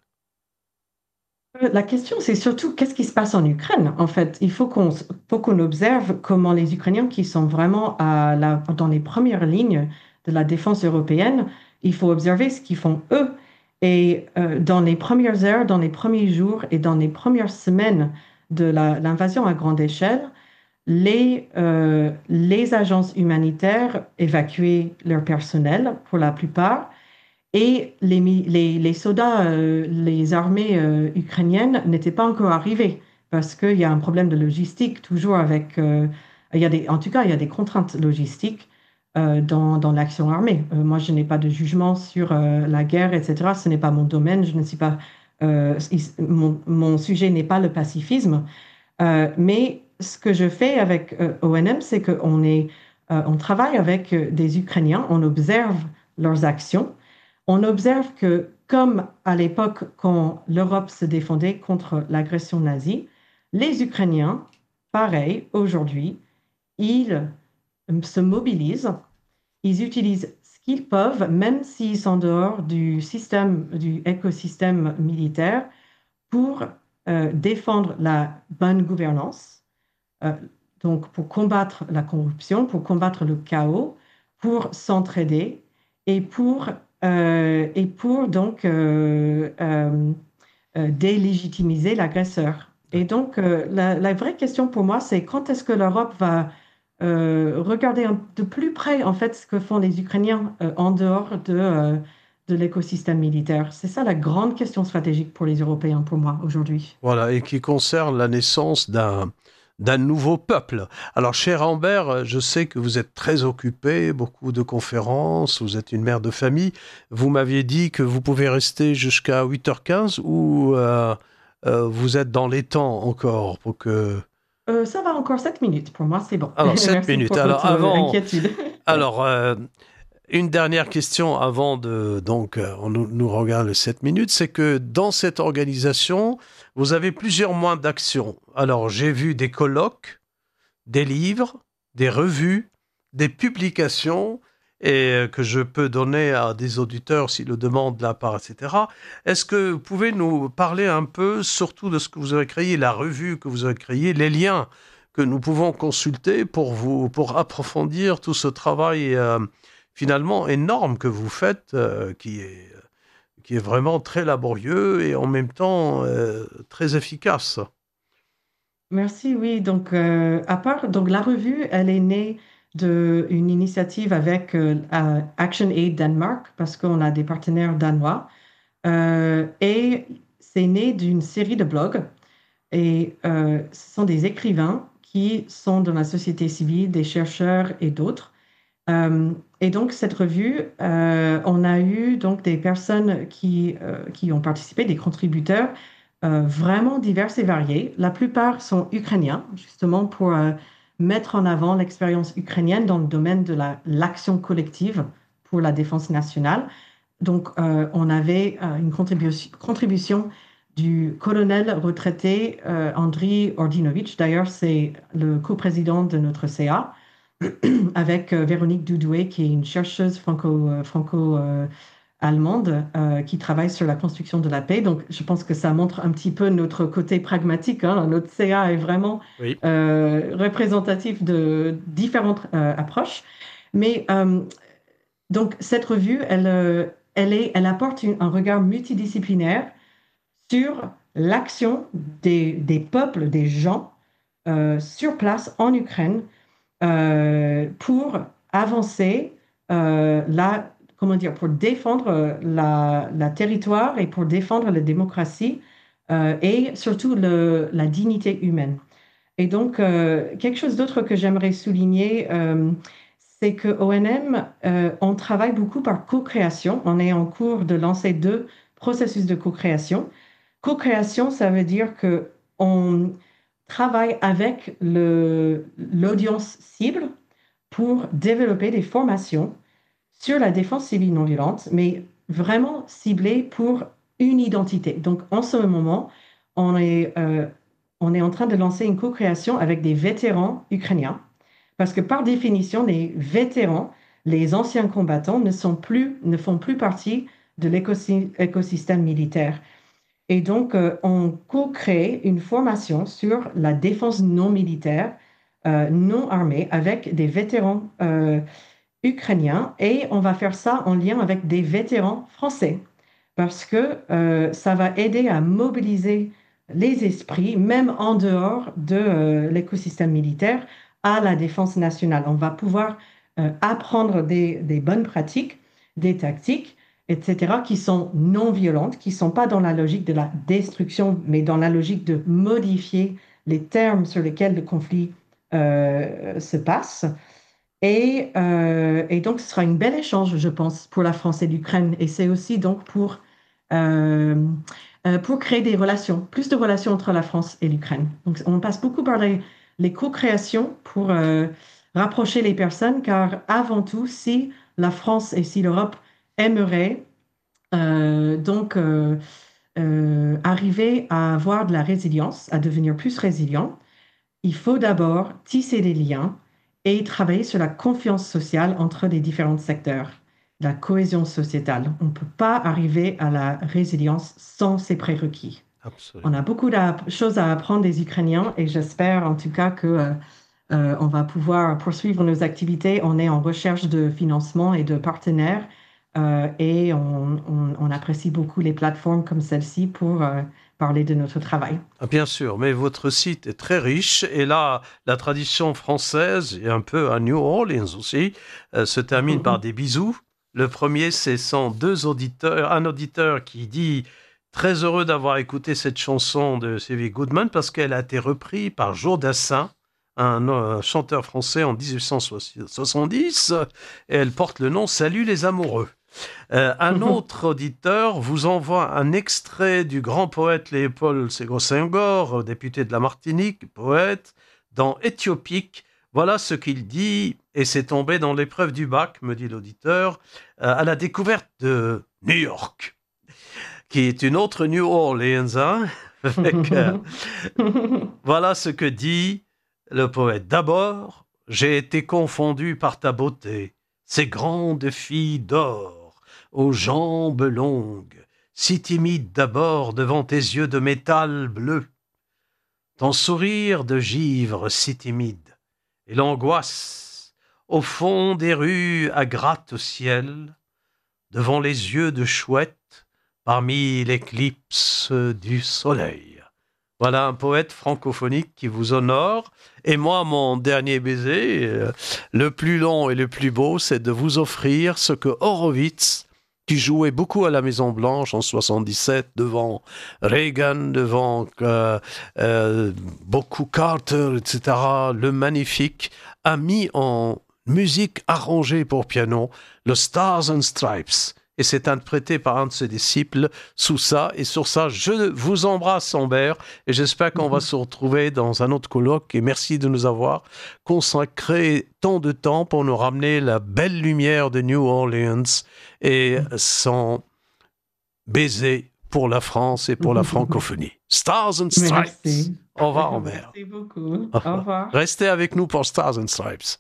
La question, c'est surtout qu'est-ce qui se passe en Ukraine, en fait. Il faut qu'on observe comment les Ukrainiens qui sont vraiment dans les premières lignes de la défense européenne, il faut observer ce qu'ils font eux. Et dans les premières heures, dans les premiers jours et dans les premières semaines de l'invasion à grande échelle, les agences humanitaires évacuaient leur personnel pour la plupart. Et les soldats, les armées ukrainiennes n'étaient pas encore arrivés parce qu'il y a un problème de logistique toujours avec, en tout cas, il y a des contraintes logistiques dans l'action armée. Moi, je n'ai pas de jugement sur la guerre, etc. Ce n'est pas mon domaine. Je ne suis pas, mon sujet n'est pas le pacifisme. Mais ce que je fais avec ONM, c'est on travaille avec des Ukrainiens, on observe leurs actions. On observe que, comme à l'époque quand l'Europe se défendait contre l'agression nazie, les Ukrainiens, pareil, aujourd'hui, ils se mobilisent, ils utilisent ce qu'ils peuvent, même s'ils sont dehors du écosystème militaire, pour défendre la bonne gouvernance, donc pour combattre la corruption, pour combattre le chaos, pour s'entraider et pour donc délégitimiser l'agresseur. Et donc, la vraie question pour moi, c'est quand est-ce que l'Europe va regarder de plus près, en fait, ce que font les Ukrainiens en dehors de l'écosystème militaire. C'est ça la grande question stratégique pour les Européens, pour moi, aujourd'hui. Voilà, et qui concerne la naissance d'un nouveau peuple. Alors, cher Amber, je sais que vous êtes très occupé, beaucoup de conférences, vous êtes une mère de famille. Vous m'aviez dit que vous pouvez rester jusqu'à 8h15 ou vous êtes dans les temps encore pour que... Ça va encore 7 minutes, pour moi, c'est bon. Alors, 7 Merci minutes. pour Alors, votre inquiétude. Alors, une dernière question avant on nous regarde les 7 minutes, c'est que dans cette organisation, vous avez plusieurs mois d'action. Alors, j'ai vu des colloques, des livres, des revues, des publications, et que je peux donner à des auditeurs s'ils le demandent de la part, etc. Est-ce que vous pouvez nous parler un peu, surtout de ce que vous avez créé, la revue que vous avez créée, les liens que nous pouvons consulter pour approfondir tout ce travail finalement énorme que vous faites, qui est vraiment très laborieux et en même temps très efficace. Merci, oui. Donc, donc la revue, elle est née d'une initiative avec ActionAid Denmark, parce qu'on a des partenaires danois. Et c'est né d'une série de blogs. Et ce sont des écrivains qui sont dans la société civile, des chercheurs et d'autres. Et donc, cette revue, on a eu donc des personnes qui ont participé, des contributeurs vraiment divers et variés. La plupart sont ukrainiens, justement pour mettre en avant l'expérience ukrainienne dans le domaine de l'action collective pour la défense nationale. Donc, on avait une contribution du colonel retraité Andriy Ordinovitch. D'ailleurs, c'est le coprésident de notre CA, avec Véronique Doudoué, qui est une chercheuse franco-allemande qui travaille sur la construction de la paix. Donc, je pense que ça montre un petit peu notre côté pragmatique. Hein. Notre CA est vraiment représentatif de différentes approches. Mais donc, cette revue, elle apporte un regard multidisciplinaire sur l'action des peuples, des gens sur place en Ukraine, pour avancer pour défendre la territoire et pour défendre la démocratie et surtout la dignité humaine. Et donc, quelque chose d'autre que j'aimerais souligner, c'est qu'au ONM, on travaille beaucoup par co-création. On est en cours de lancer 2 processus de co-création. Co-création, ça veut dire qu'on travaille avec l'audience cible pour développer des formations sur la défense civile non violente, mais vraiment ciblées pour une identité. Donc, en ce moment, on est en train de lancer une co-création avec des vétérans ukrainiens, parce que par définition, les vétérans, les anciens combattants, ne font plus partie de l'écosystème militaire. Et donc, on co-crée une formation sur la défense non militaire, non armée, avec des vétérans ukrainiens, et on va faire ça en lien avec des vétérans français, parce que ça va aider à mobiliser les esprits, même en dehors de l'écosystème militaire, à la défense nationale. On va pouvoir apprendre des bonnes pratiques, des tactiques, etc., qui sont non violentes, qui ne sont pas dans la logique de la destruction, mais dans la logique de modifier les termes sur lesquels le conflit se passe. Et donc, ce sera un bel échange, je pense, pour la France et l'Ukraine. Et c'est aussi donc pour créer des relations, plus de relations entre la France et l'Ukraine. Donc, on passe beaucoup par les co-créations pour rapprocher les personnes, car avant tout, si la France et si l'Europe aimeraient arriver à avoir de la résilience, à devenir plus résilient, il faut d'abord tisser des liens et travailler sur la confiance sociale entre les différents secteurs, la cohésion sociétale. On ne peut pas arriver à la résilience sans ces prérequis. Absolument. On a beaucoup de choses à apprendre des Ukrainiens et j'espère en tout cas que on va pouvoir poursuivre nos activités. On est en recherche de financement et de partenaires et on apprécie beaucoup les plateformes comme celle-ci pour parler de notre travail. Bien sûr, mais votre site est très riche et là, la tradition française, et un peu à New Orleans aussi, se termine par des bisous. Le premier, ce sont 2 auditeurs, un auditeur qui dit « Très heureux d'avoir écouté cette chanson de Sylvie Goodman parce qu'elle a été reprise par Joe Dassin, un chanteur français en 1870, et elle porte le nom « Salut les amoureux ». Un autre auditeur vous envoie un extrait du grand poète Léopold Ségo Senghor, député de la Martinique, poète, dans Éthiopique. Voilà ce qu'il dit, et c'est tombé dans l'épreuve du bac, me dit l'auditeur, à la découverte de New York, qui est une autre New Orleans. Hein, voilà ce que dit le poète. D'abord, j'ai été confondu par ta beauté, ces grandes filles d'or, aux jambes longues, si timide d'abord devant tes yeux de métal bleu, ton sourire de givre si timide, et l'angoisse au fond des rues à gratte-ciel, devant les yeux de chouette parmi l'éclipse du soleil. Voilà un poète francophonique qui vous honore. Et moi, mon dernier baiser, le plus long et le plus beau, c'est de vous offrir ce que Horowitz, qui jouait beaucoup à la Maison-Blanche en 77, devant Reagan, devant beaucoup Carter, etc., le magnifique, a mis en musique arrangée pour piano, le Stars and Stripes. Et c'est interprété par un de ses disciples sous ça. Et sur ça, je vous embrasse, Ambert, et j'espère qu'on va se retrouver dans un autre colloque. Et merci de nous avoir consacré tant de temps pour nous ramener la belle lumière de New Orleans et son baiser pour la France et pour la francophonie. Stars and Stripes. Merci. Au revoir, Ambert. Merci beaucoup. Au revoir. Restez avec nous pour Stars and Stripes.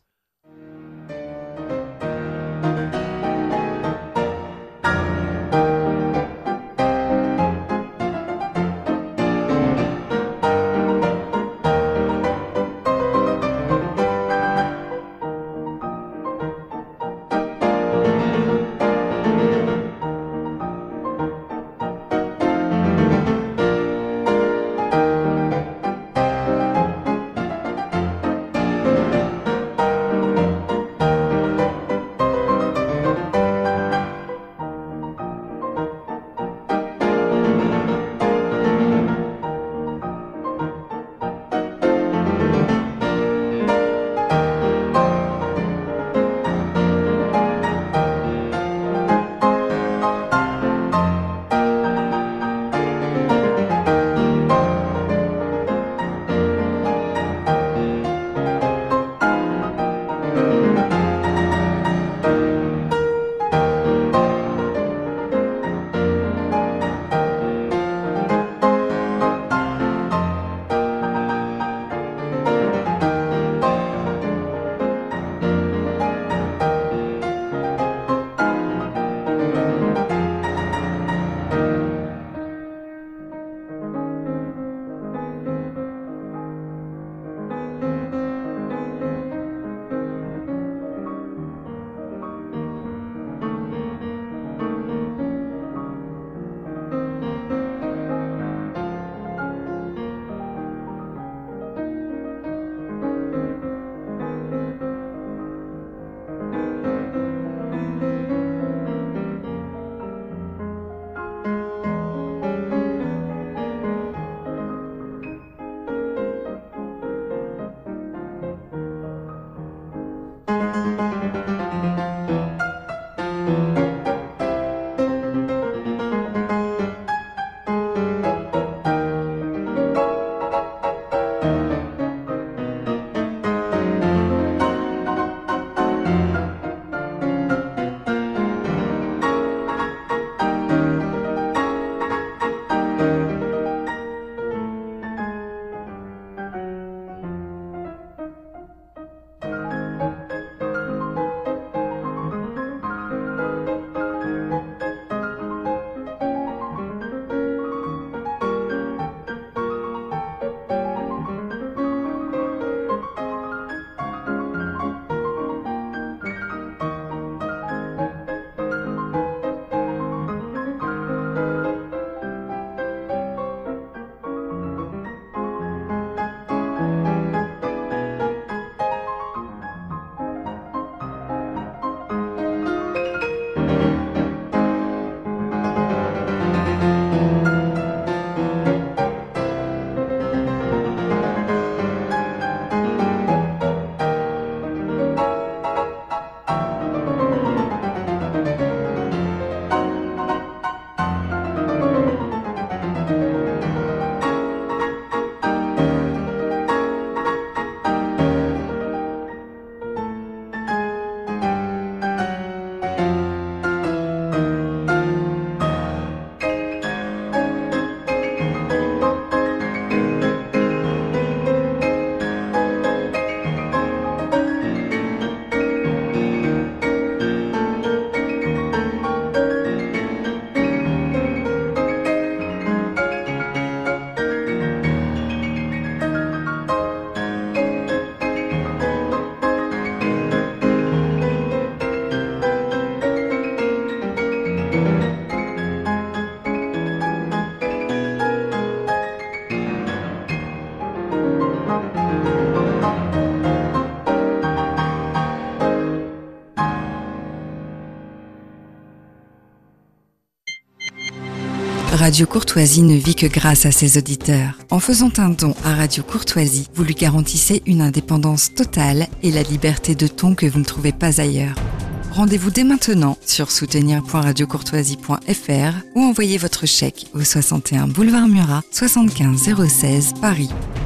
Radio Courtoisie ne vit que grâce à ses auditeurs. En faisant un don à Radio Courtoisie, vous lui garantissez une indépendance totale et la liberté de ton que vous ne trouvez pas ailleurs. Rendez-vous dès maintenant sur soutenir.radiocourtoisie.fr ou envoyez votre chèque au 61 boulevard Murat, 75 016 Paris.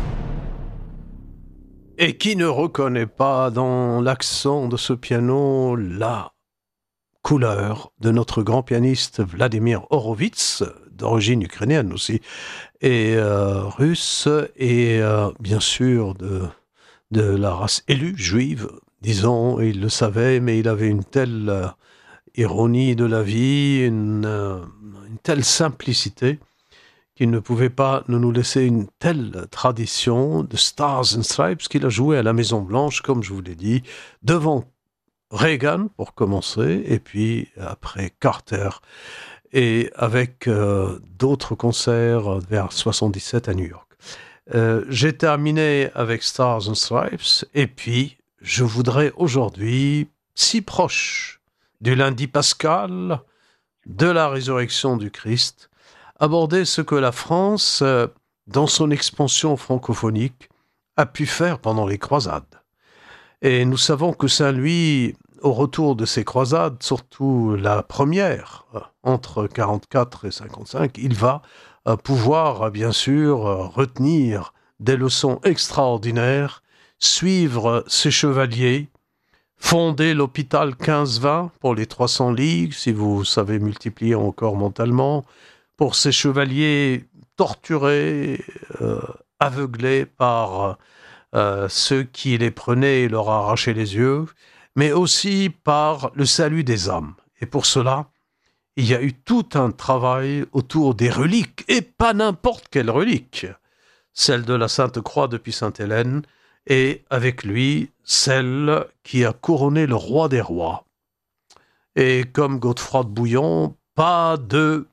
Et qui ne reconnaît pas dans l'accent de ce piano la couleur de notre grand pianiste Vladimir Horowitz, d'origine ukrainienne aussi, et russe, et bien sûr de la race élue juive, disons, il le savait, mais il avait une telle ironie de la vie, une telle simplicité, qu'il ne pouvait pas nous laisser une telle tradition de Stars and Stripes qu'il a joué à la Maison Blanche, comme je vous l'ai dit, devant Reagan pour commencer, et puis après Carter, et avec d'autres concerts vers 77 à New York. J'ai terminé avec Stars and Stripes, et puis je voudrais aujourd'hui, si proche du lundi pascal, de la résurrection du Christ, aborder ce que la France, dans son expansion francophonique, a pu faire pendant les croisades. Et nous savons que Saint-Louis, au retour de ces croisades, surtout la première, entre 44 et 55, il va pouvoir, bien sûr, retenir des leçons extraordinaires, suivre ses chevaliers, fonder l'hôpital 15-20 pour les 300 ligues, si vous savez multiplier encore mentalement, pour ces chevaliers torturés, aveuglés par ceux qui les prenaient et leur arrachaient les yeux, mais aussi par le salut des âmes. Et pour cela, il y a eu tout un travail autour des reliques, et pas n'importe quelle relique, celle de la Sainte Croix depuis Sainte-Hélène, et avec lui, celle qui a couronné le roi des rois. Et comme Godefroy de Bouillon, pas de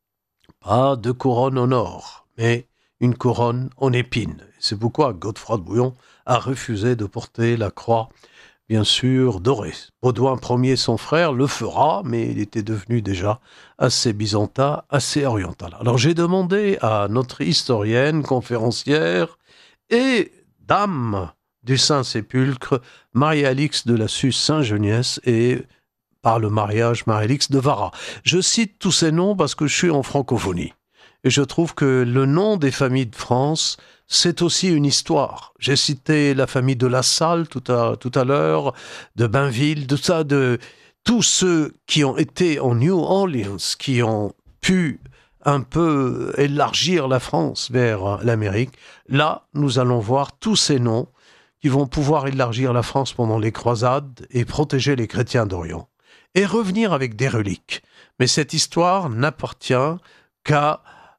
couronne en or, mais une couronne en épines. C'est pourquoi Godefroy de Bouillon a refusé de porter la croix, bien sûr, dorée. Baudouin Ier, son frère, le fera, mais il était devenu déjà assez byzantin, assez oriental. Alors j'ai demandé à notre historienne, conférencière et dame du Saint-Sépulcre, Marie-Alix de la Suze Saint-Geniès, et par le mariage Marie-Alix de Vara. Je cite tous ces noms parce que je suis en francophonie. Et je trouve que le nom des familles de France, c'est aussi une histoire. J'ai cité la famille de La Salle tout à l'heure, de Bainville, de tous ceux qui ont été en New Orleans, qui ont pu un peu élargir la France vers l'Amérique. Là, nous allons voir tous ces noms qui vont pouvoir élargir la France pendant les croisades et protéger les chrétiens d'Orient. Et revenir avec des reliques. Mais cette histoire n'appartient qu'à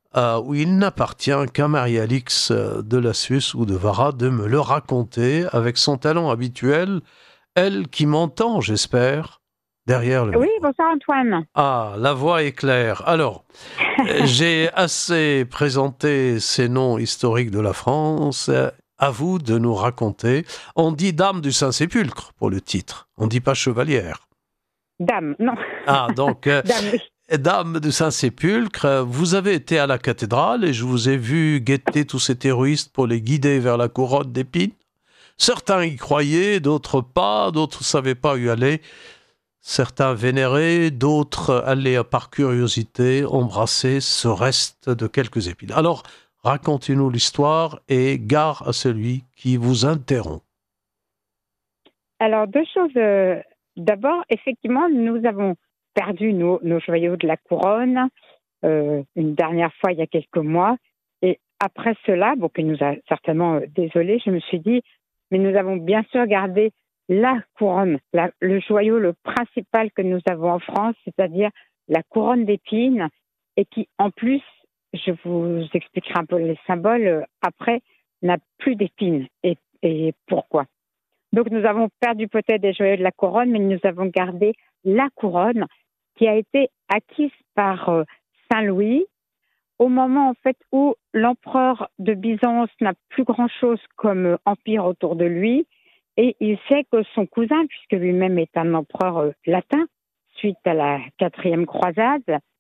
Marie-Alix de la Suze ou de Vara de me le raconter avec son talent habituel, elle qui m'entend, j'espère, derrière le... Oui, bonsoir Antoine. Ah, la voix est claire. Alors, j'ai assez présenté ces noms historiques de la France. À vous de nous raconter. On dit dame du Saint-Sépulcre pour le titre. On ne dit pas chevalière. Dame, non. Ah, donc, Dame, oui. Dame du Saint-Sépulcre, vous avez été à la cathédrale et je vous ai vu guetter tous ces terroristes pour les guider vers la couronne d'épines. Certains y croyaient, d'autres pas, d'autres ne savaient pas où aller. Certains vénéraient, d'autres allaient par curiosité embrasser ce reste de quelques épines. Alors, racontez-nous l'histoire et gare à celui qui vous interrompt. Alors, deux choses. D'abord, effectivement, nous avons perdu nos joyaux de la couronne une dernière fois il y a quelques mois. Et après cela, bon, qui nous a certainement désolés, je me suis dit, mais nous avons bien sûr gardé la couronne, le joyau le principal que nous avons en France, c'est-à-dire la couronne d'épines, et qui, en plus, je vous expliquerai un peu les symboles, après, n'a plus d'épines. Et pourquoi ? Donc, nous avons perdu peut-être des joyaux de la couronne, mais nous avons gardé la couronne qui a été acquise par Saint-Louis au moment, en fait, où l'empereur de Byzance n'a plus grand-chose comme empire autour de lui. Et il sait que son cousin, puisque lui-même est un empereur latin, suite à la 4e croisade,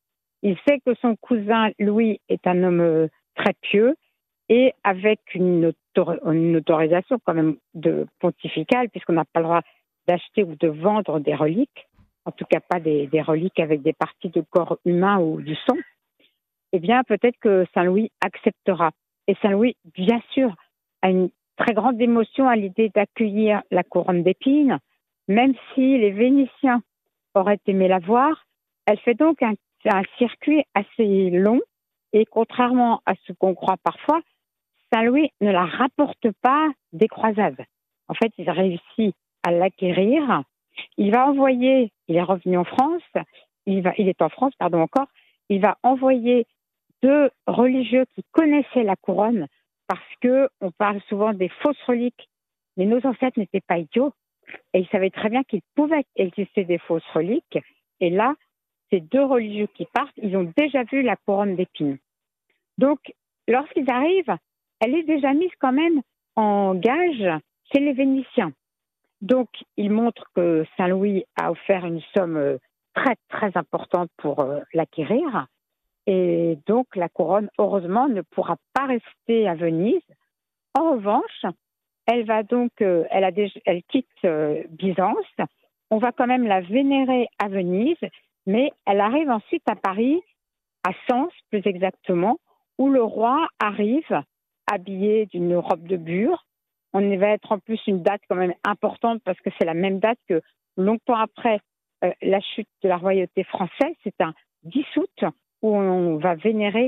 Il sait que son cousin Louis est un homme très pieux et avec une autorisation quand même pontificale, puisqu'on n'a pas le droit d'acheter ou de vendre des reliques, en tout cas pas des reliques avec des parties de corps humains ou du sang. Eh bien, peut-être que Saint-Louis acceptera. Et Saint-Louis, bien sûr, a une très grande émotion à l'idée d'accueillir la couronne d'épines, même si les Vénitiens auraient aimé la voir. Elle fait donc un circuit assez long et contrairement à ce qu'on croit parfois, Saint-Louis ne la rapporte pas des croisades. En fait, il réussit à l'acquérir. Il est revenu en France, il est en France, encore, il va envoyer 2 religieux qui connaissaient la couronne, parce que on parle souvent des fausses reliques, mais nos ancêtres n'étaient pas idiots et ils savaient très bien qu'il pouvait exister des fausses reliques. Et là, ces 2 religieux qui partent, ils ont déjà vu la couronne d'épines. Donc, lorsqu'ils arrivent, elle est déjà mise quand même en gage chez les Vénitiens. Donc, ils montrent que Saint-Louis a offert une somme très, très importante pour l'acquérir. Et donc, la couronne, heureusement, ne pourra pas rester à Venise. En revanche, elle va donc, elle quitte Byzance. On va quand même la vénérer à Venise, mais elle arrive ensuite à Paris, à Sens plus exactement, où le roi arrive habillé d'une robe de bure. On va être en plus une date quand même importante parce que c'est la même date que longtemps après la chute de la royauté française. C'est un 10 août où on va vénérer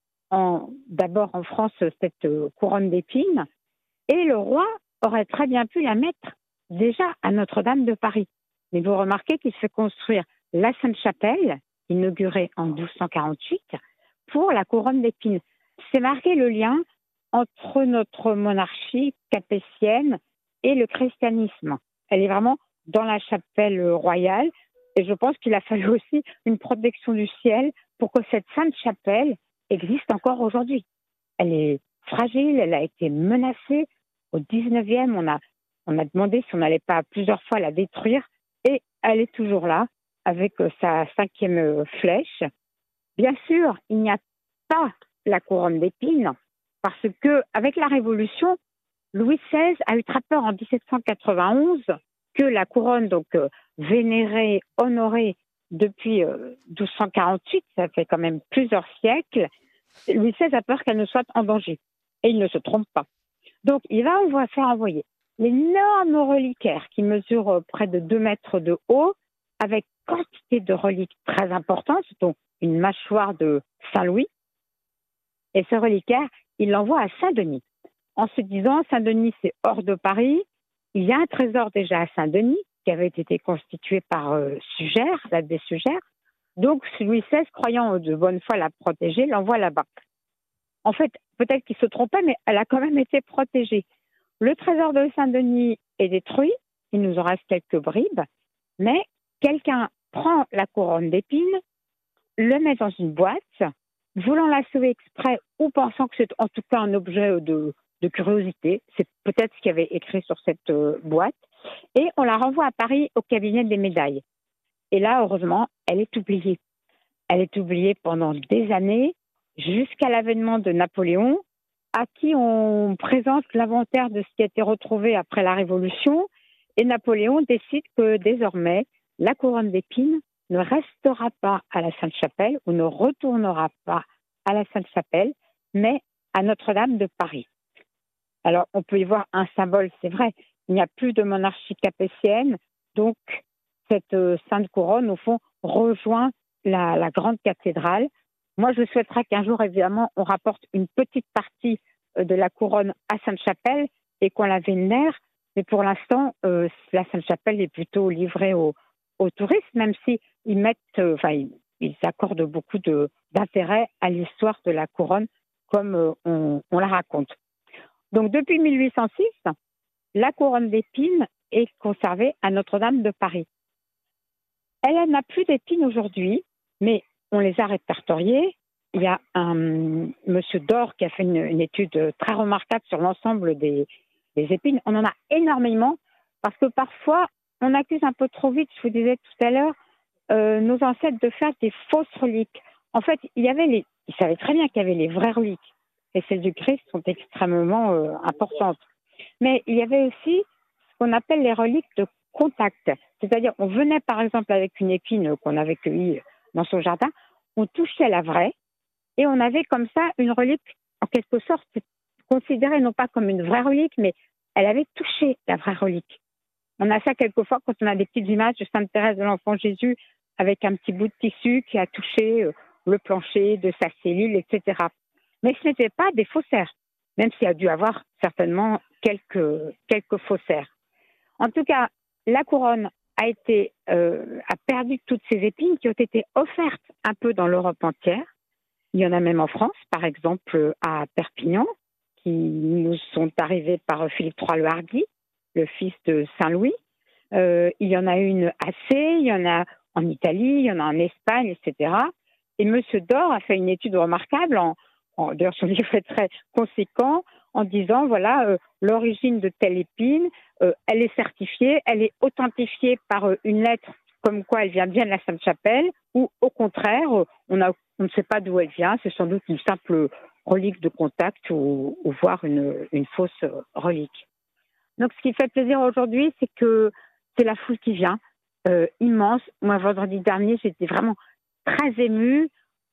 d'abord en France cette couronne d'épines. Et le roi aurait très bien pu la mettre déjà à Notre-Dame de Paris. Mais vous remarquez qu'il fait construire la Sainte-Chapelle, inaugurée en 1248, pour la couronne d'épines. C'est marqué le lien entre notre monarchie capétienne et le christianisme. Elle est vraiment dans la chapelle royale et je pense qu'il a fallu aussi une protection du ciel pour que cette sainte chapelle existe encore aujourd'hui. Elle est fragile, elle a été menacée. Au 19e, on a demandé si on n'allait pas plusieurs fois la détruire et elle est toujours là avec sa 5e flèche. Bien sûr, il n'y a pas la couronne d'épines parce que avec la Révolution, Louis XVI a eu très peur en 1791 que la couronne, donc vénérée, honorée depuis 1248, ça fait quand même plusieurs siècles, Louis XVI a peur qu'elle ne soit en danger. Et il ne se trompe pas. Donc, il va faire envoyer l'énorme reliquaire qui mesure près de 2 mètres de haut, avec quantité de reliques très importantes, dont une mâchoire de Saint-Louis. Et ce reliquaire, il l'envoie à Saint-Denis, en se disant, Saint-Denis, c'est hors de Paris. Il y a un trésor déjà à Saint-Denis, qui avait été constitué par Sugère, l'abbé Sugère. Donc, Louis XVI, croyant de bonne foi la protéger, l'envoie là-bas. En fait, peut-être qu'il se trompait, mais elle a quand même été protégée. Le trésor de Saint-Denis est détruit, il nous en reste quelques bribes, mais quelqu'un prend la couronne d'épines, le met dans une boîte, voulant la sauver exprès ou pensant que c'est en tout cas un objet de curiosité. C'est peut-être ce qu'il y avait écrit sur cette boîte. Et on la renvoie à Paris au cabinet des médailles. Et là, heureusement, elle est oubliée. Elle est oubliée pendant des années, jusqu'à l'avènement de Napoléon, à qui on présente l'inventaire de ce qui a été retrouvé après la Révolution. Et Napoléon décide que désormais, la couronne d'épines ne restera pas à la Sainte-Chapelle ou ne retournera pas à la Sainte-Chapelle, mais à Notre-Dame de Paris. Alors, on peut y voir un symbole, c'est vrai. Il n'y a plus de monarchie capétienne, donc cette sainte couronne, au fond, rejoint la grande cathédrale. Moi, je souhaiterais qu'un jour, évidemment, on rapporte une petite partie de la couronne à Sainte-Chapelle et qu'on la vénère. Mais pour l'instant, la Sainte-Chapelle est plutôt livrée aux touristes, même s'ils ils accordent beaucoup d'intérêt à l'histoire de la couronne, comme on la raconte. Donc, depuis 1806, la couronne d'épines est conservée à Notre-Dame de Paris. Elle n'a plus d'épines aujourd'hui, mais on les a répertoriées. Il y a un monsieur Dor qui a fait une étude très remarquable sur l'ensemble des épines. On en a énormément parce que parfois, on accuse un peu trop vite, je vous disais tout à l'heure, nos ancêtres de faire des fausses reliques en fait, ils savaient très bien qu'il y avait les vraies reliques. Et celles du Christ sont extrêmement importantes. Mais il y avait aussi ce qu'on appelle les reliques de contact. C'est-à-dire, on venait par exemple avec une épine qu'on avait cueillie dans son jardin, on touchait la vraie, et on avait comme ça une relique, en quelque sorte, considérée non pas comme une vraie relique, mais elle avait touché la vraie relique. On a ça quelquefois quand on a des petites images de Sainte Thérèse de l'Enfant Jésus avec un petit bout de tissu qui a touché le plancher de sa cellule, etc. Mais ce n'étaient pas des faussaires, même s'il y a dû avoir certainement quelques faussaires. En tout cas, la couronne a perdu toutes ces épines qui ont été offertes un peu dans l'Europe entière. Il y en a même en France, par exemple à Perpignan, qui nous sont arrivés par Philippe III le Hardi, le fils de Saint-Louis. Il y en a une à Sées, il y en a en Italie, il y en a en Espagne, etc. Et M. Dor a fait une étude remarquable, d'ailleurs son livre est très conséquent, en disant, voilà, l'origine de telle épine, elle est certifiée, elle est authentifiée par une lettre comme quoi elle vient bien de la Sainte-Chapelle, ou au contraire, on ne sait pas d'où elle vient, c'est sans doute une simple relique de contact ou voire une fausse relique. Donc ce qui fait plaisir aujourd'hui, c'est que c'est la foule qui vient, immense. Moi, vendredi dernier, j'étais vraiment très émue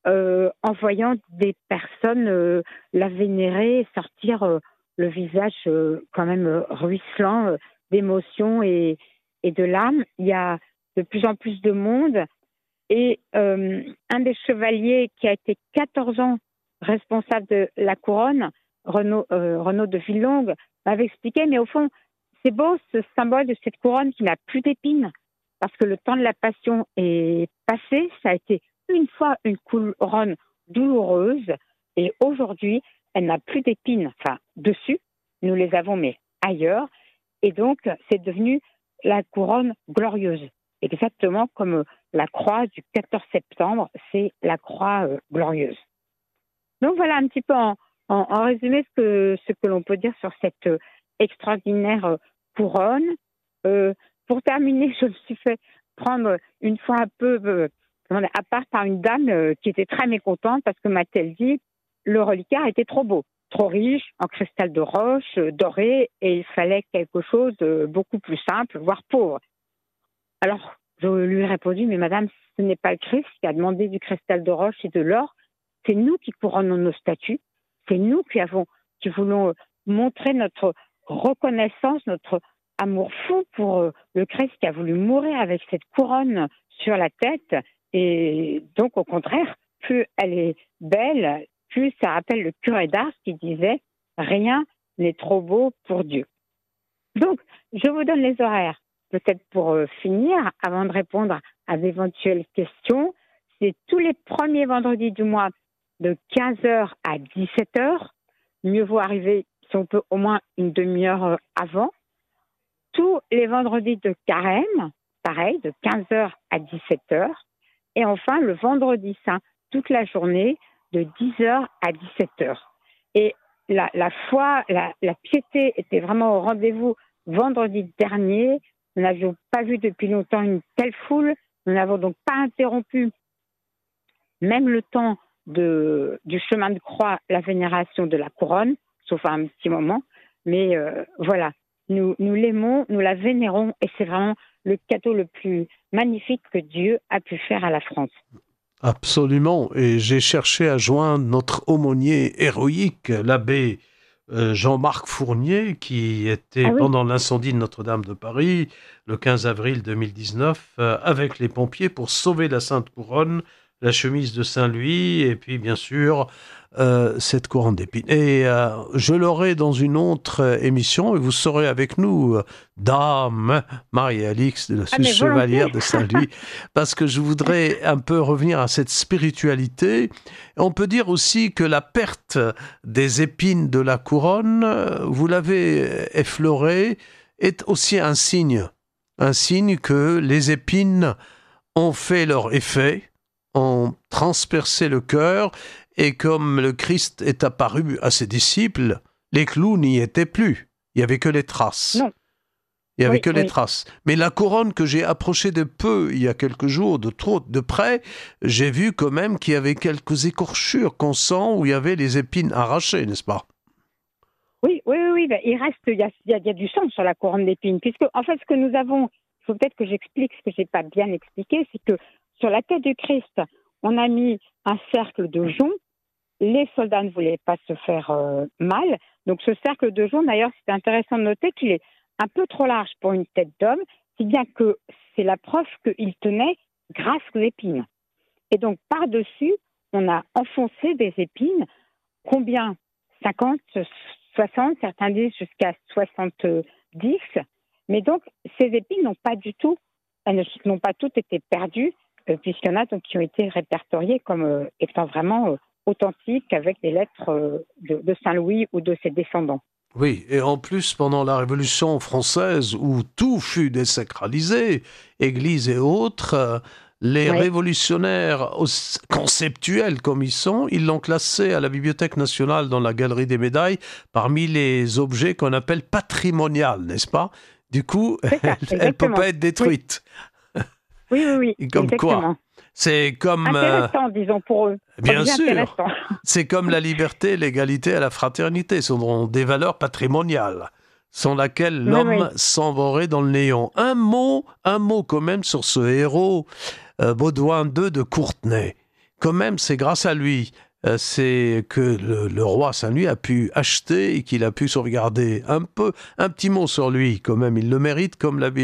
en voyant des personnes la vénérer, sortir le visage quand même ruisselant d'émotion et de larmes. Il y a de plus en plus de monde. Et un des chevaliers qui a été 14 ans responsable de la couronne, Renaud de Villongue, m'avait expliqué, mais au fond, c'est beau ce symbole de cette couronne qui n'a plus d'épines, parce que le temps de la passion est passé, ça a été une fois une couronne douloureuse, et aujourd'hui, elle n'a plus d'épines, enfin, dessus, nous les avons, mais ailleurs, et donc, c'est devenu la couronne glorieuse, exactement comme la croix du 14 septembre, c'est la croix glorieuse. Donc voilà un petit peu en résumé ce que l'on peut dire sur cette extraordinaire couronne. Pour terminer, je me suis fait prendre une fois un peu à part par une dame qui était très mécontente parce que m'a-t-elle dit le reliquaire était trop beau, trop riche, en cristal de roche, doré, et il fallait quelque chose de beaucoup plus simple, voire pauvre. Alors, je lui ai répondu, mais madame, ce n'est pas le Christ qui a demandé du cristal de roche et de l'or, c'est nous qui couronnons nos statues, c'est nous qui voulons montrer notre reconnaissance, notre amour fou pour le Christ qui a voulu mourir avec cette couronne sur la tête. Et donc, au contraire, plus elle est belle, plus ça rappelle le curé d'Ars qui disait « Rien n'est trop beau pour Dieu ». Donc, je vous donne les horaires. Peut-être pour finir, avant de répondre à d'éventuelles questions, c'est tous les premiers vendredis du mois de 15h à 17h. Mieux vaut arriver, si on peut, au moins une demi-heure avant. Tous les vendredis de carême, pareil, de 15h à 17h. Et enfin, le vendredi saint, toute la journée, de 10h à 17h. Et la foi, la piété était vraiment au rendez-vous vendredi dernier. Nous n'avions pas vu depuis longtemps une telle foule. Nous n'avons donc pas interrompu, même le temps du chemin de croix, la vénération de la couronne, sauf un petit moment. Mais voilà, nous l'aimons, nous la vénérons, et c'est vraiment le cadeau le plus magnifique que Dieu a pu faire à la France. Absolument, et j'ai cherché à joindre notre aumônier héroïque, l'abbé Jean-Marc Fournier, qui était pendant l'incendie de Notre-Dame de Paris, le 15 avril 2019, avec les pompiers pour sauver la Sainte Couronne, la chemise de Saint-Louis, et puis bien sûr cette couronne d'épines. Et je l'aurai dans une autre émission, et vous serez avec nous, Dame Marie-Alix, chevalière de Saint-Louis, parce que je voudrais un peu revenir à cette spiritualité. On peut dire aussi que la perte des épines de la couronne, vous l'avez effleuré, est aussi un signe que les épines ont fait leur effet, ont transpercé le cœur, et comme le Christ est apparu à ses disciples, les clous n'y étaient plus. Il n'y avait que les traces. Non. Il n'y avait Oui, que les oui. traces. Mais la couronne que j'ai approchée de peu, il y a quelques jours, de près, j'ai vu quand même qu'il y avait quelques écorchures qu'on sent où il y avait les épines arrachées, n'est-ce pas? Oui, oui, oui, oui, ben, il y a du sang sur la couronne d'épines, puisque en fait, ce que nous avons, il faut peut-être que j'explique ce que j'ai pas bien expliqué, c'est que sur la tête du Christ, on a mis un cercle de joncs. Les soldats ne voulaient pas se faire mal, donc ce cercle de joncs, d'ailleurs, c'est intéressant de noter qu'il est un peu trop large pour une tête d'homme, si bien que c'est la preuve qu'il tenait grâce aux épines. Et donc par-dessus, on a enfoncé des épines. Combien? 50, 60, certains disent jusqu'à 70. Mais donc, ces épines elles n'ont pas toutes été perdues, puisqu'il y en a donc qui ont été répertoriées comme étant vraiment authentiques avec les lettres de Saint-Louis ou de ses descendants. Oui, et en plus, pendant la Révolution française, où tout fut désacralisé, Église et autres, les Oui, révolutionnaires conceptuels comme ils sont, ils l'ont classé à la Bibliothèque nationale dans la Galerie des médailles parmi les objets qu'on appelle patrimonial, n'est-ce pas? Du coup, c'est ça, elle ne peut exactement. pas être Oui, détruite. oui, oui, oui, Et comme quoi? exactement. C'est comme, Intéressant, disons, pour eux. bien Objet sûr, intéressant. c'est comme la liberté, l'égalité et la fraternité, ce sont des valeurs patrimoniales, sans laquelle Oui, l'homme oui. s'envolerait dans le néant. Un mot quand même sur ce héros, Baudouin II de Courtenay. Quand même, c'est grâce à lui, c'est que le roi Saint-Louis a pu acheter et qu'il a pu sauvegarder un petit mot sur lui, quand même, il le mérite comme l'abbé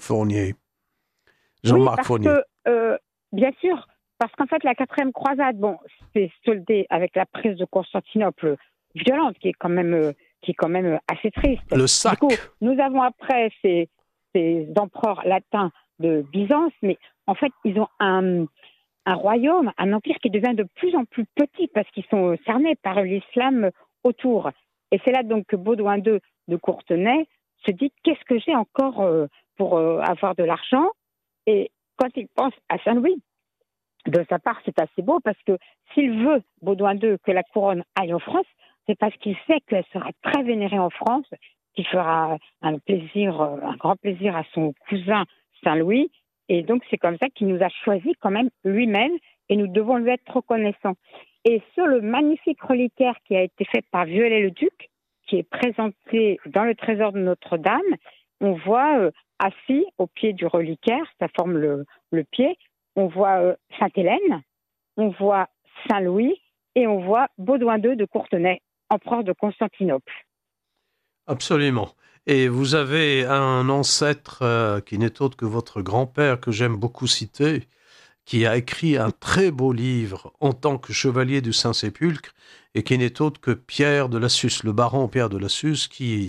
Oui, Jean-Marc parce Fournier. que, bien sûr, parce qu'en fait, la quatrième croisade, bon, c'est soldé avec la prise de Constantinople violente, qui est quand même assez triste. Le Du coup, sac. nous avons après ces empereurs latins de Byzance, mais en fait, ils ont un royaume, un empire qui devient de plus en plus petit parce qu'ils sont cernés par l'islam autour. Et c'est là donc que Baudouin II de Courtenay se dit qu'est-ce que j'ai encore pour avoir de l'argent. Et quand il pense à Saint-Louis, de sa part, c'est assez beau parce que s'il veut, Baudouin II, que la couronne aille en France, c'est parce qu'il sait qu'elle sera très vénérée en France, qu'il fera un grand plaisir à son cousin Saint-Louis. Et donc, c'est comme ça qu'il nous a choisi quand même lui-même et nous devons lui être reconnaissants. Et sur le magnifique reliquaire qui a été fait par Viollet-le-Duc, qui est présenté dans le trésor de Notre-Dame, on voit assis au pied du reliquaire, ça forme le pied, on voit Sainte-Hélène, on voit Saint-Louis et on voit Baudouin II de Courtenay, empereur de Constantinople. Absolument. Et vous avez un ancêtre qui n'est autre que votre grand-père, que j'aime beaucoup citer, qui a écrit un très beau livre en tant que chevalier du Saint-Sépulcre, et qui n'est autre que Pierre de Lassus, le baron Pierre de Lassus,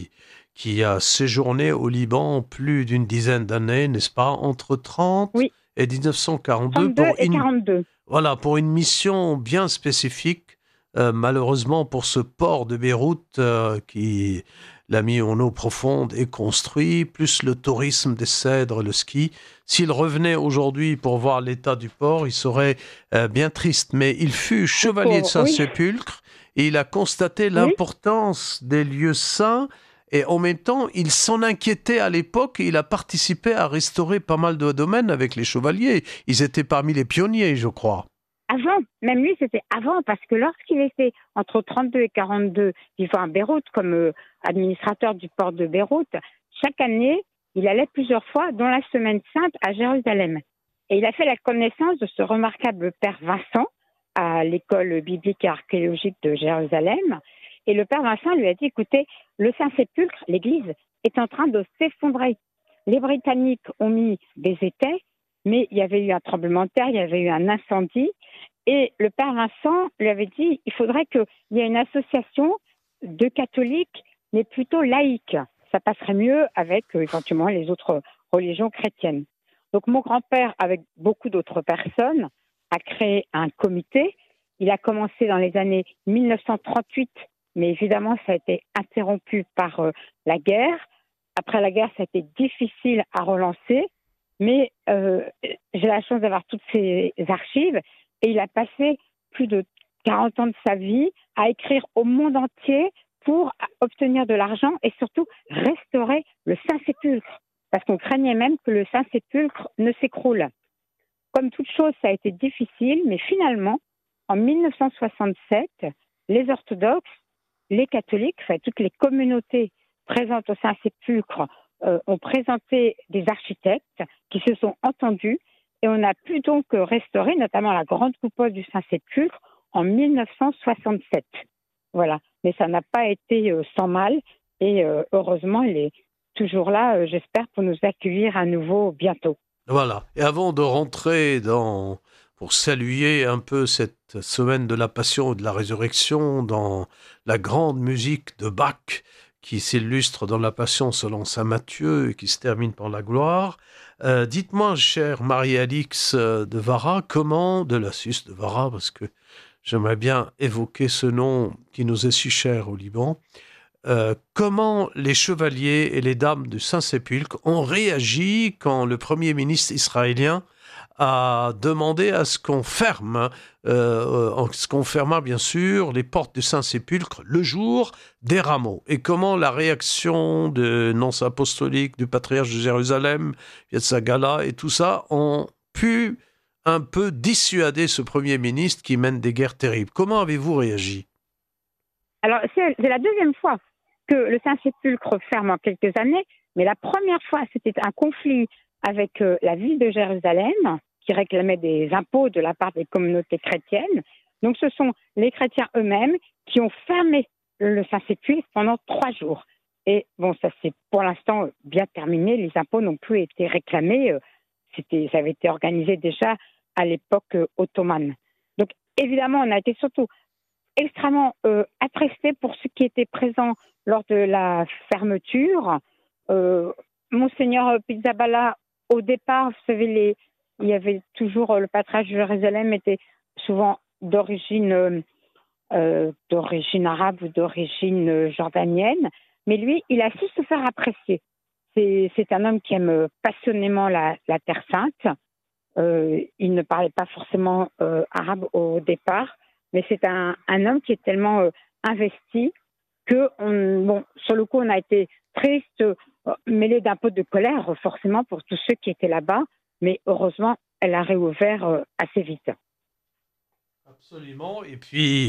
qui a séjourné au Liban plus d'une dizaine d'années, n'est-ce pas, entre 30 Oui, et 1942, 32 et 42. voilà, pour une mission bien spécifique, malheureusement pour ce port de Beyrouth qui l'a mis en eau profonde et construit, plus le tourisme des cèdres, le ski. S'il revenait aujourd'hui pour voir l'état du port, il serait bien triste. Mais il fut chevalier de Oui, Saint-Sépulcre et il a constaté oui, l'importance des lieux saints. Et en même temps, il s'en inquiétait à l'époque et il a participé à restaurer pas mal de domaines avec les chevaliers. Ils étaient parmi les pionniers, je crois. avant, même lui, c'était avant, parce que lorsqu'il était entre 32 et 42 vivant à Beyrouth comme administrateur du port de Beyrouth, chaque année, il allait plusieurs fois, dans la Semaine Sainte, à Jérusalem. Et il a fait la connaissance de ce remarquable père Vincent à l'école biblique et archéologique de Jérusalem. Et le père Vincent lui a dit, écoutez, le Saint-Sépulcre, l'église, est en train de s'effondrer. Les Britanniques ont mis des étais, mais il y avait eu un tremblement de terre, il y avait eu un incendie. Et le père Vincent lui avait dit, il faudrait qu'il y ait une association de catholiques, mais plutôt laïque. Ça passerait mieux avec éventuellement les autres religions chrétiennes. Donc mon grand-père, avec beaucoup d'autres personnes, a créé un comité. Il a commencé dans les années 1938, mais évidemment ça a été interrompu par la guerre. Après la guerre, ça a été difficile à relancer, mais j'ai la chance d'avoir toutes ces archives et il a passé plus de 40 ans de sa vie à écrire au monde entier pour obtenir de l'argent et surtout restaurer le Saint-Sépulcre. parce qu'on craignait même que le Saint-Sépulcre ne s'écroule. Comme toute chose, ça a été difficile, mais finalement, en 1967, les orthodoxes, les catholiques, enfin toutes les communautés présentes au Saint-Sépulcre ont présenté des architectes qui se sont entendus et on a pu donc restaurer notamment la grande coupole du Saint-Sépulcre en 1967. Voilà, mais ça n'a pas été sans mal et heureusement, il est toujours là, j'espère, pour nous accueillir à nouveau bientôt. Voilà. Et avant de rentrer pour saluer un peu cette semaine de la Passion et de la Résurrection dans la grande musique de Bach qui s'illustre dans la Passion selon saint Matthieu et qui se termine par la gloire, dites-moi, chère Marie-Alix de Vara, de Lassus de Vara, parce que j'aimerais bien évoquer ce nom qui nous est si cher au Liban, comment les chevaliers et les dames du Saint-Sépulcre ont réagi quand le Premier ministre israélien a demandé à ce qu'on ferma bien sûr les portes du Saint-Sépulcre le jour des rameaux, et comment la réaction de nonce apostolique, du patriarche de Jérusalem, Yitzhak et tout ça ont pu un peu dissuader ce Premier ministre qui mène des guerres terribles. Comment avez-vous réagi? Alors, c'est la deuxième fois que le Saint-Sépulcre ferme en quelques années, mais la première fois, c'était un conflit avec la ville de Jérusalem, qui réclamait des impôts de la part des communautés chrétiennes. Donc, ce sont les chrétiens eux-mêmes qui ont fermé le Saint-Sépulcre pendant 3 jours. Et bon, ça c'est pour l'instant bien terminé. Les impôts n'ont plus été réclamés. Ça avait été organisé déjà à l'époque ottomane. Donc, évidemment, on a été surtout extrêmement attristés pour ceux qui étaient présents lors de la fermeture. Monseigneur Pizzaballa, au départ, vous savez, il y avait toujours le patriarche de Jérusalem était souvent d'origine arabe ou d'origine jordanienne, mais lui, il a su se faire apprécier. C'est un homme qui aime passionnément la Terre Sainte. Il ne parlait pas forcément arabe au départ, mais c'est un homme qui est tellement investi que, sur le coup, on a été triste, mêlé d'un peu de colère, forcément, pour tous ceux qui étaient là-bas. Mais heureusement, elle a réouvert assez vite. Absolument. Et puis,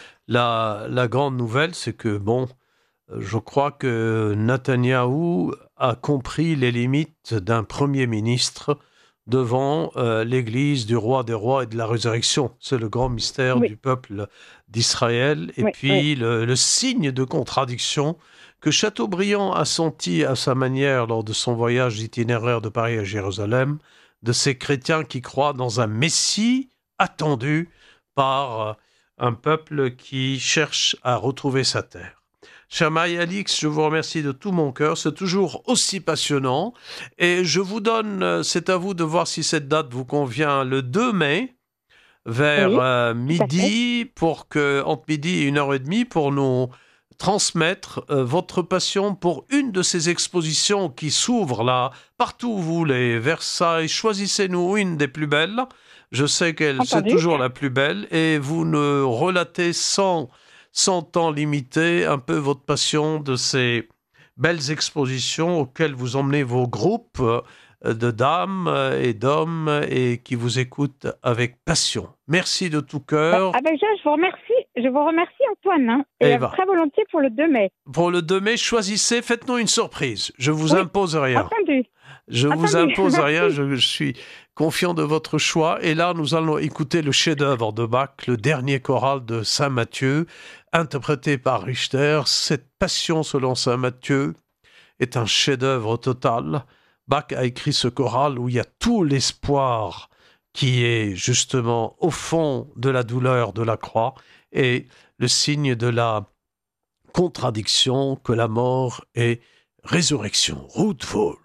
la grande nouvelle, c'est que, je crois que Netanyahou a compris les limites d'un Premier ministre devant l'Église du roi des rois et de la résurrection. C'est le grand mystère du peuple d'Israël. Et puis, le signe de contradiction que Chateaubriand a senti à sa manière lors de son voyage itinéraire de Paris à Jérusalem, de ces chrétiens qui croient dans un Messie attendu par un peuple qui cherche à retrouver sa terre. Cher Marie-Alix, je vous remercie de tout mon cœur, c'est toujours aussi passionnant, et je vous donne, c'est à vous de voir si cette date vous convient, le 2 mai, vers midi, entre midi et 1h30, pour nous transmettre votre passion pour une de ces expositions qui s'ouvrent là, partout où vous voulez, Versailles, choisissez-nous une des plus belles, je sais qu'elle c'est toujours la plus belle, et vous nous relatez sans temps limité un peu votre passion de ces belles expositions auxquelles vous emmenez vos groupes de dames et d'hommes et qui vous écoutent avec passion. Merci de tout cœur. Je vous remercie Antoine, et très volontiers pour le 2 mai. Pour le 2 mai, choisissez, faites-nous une surprise. Je vous impose rien. Entendu. Je vous impose rien, je suis confiant de votre choix. Et là, nous allons écouter le chef-d'œuvre de Bach, le dernier choral de Saint Matthieu, interprété par Richter. Cette passion selon Saint Matthieu est un chef-d'œuvre total. Bach a écrit ce choral où il y a tout l'espoir qui est justement au fond de la douleur de la croix et le signe de la contradiction que la mort est résurrection. Rootful.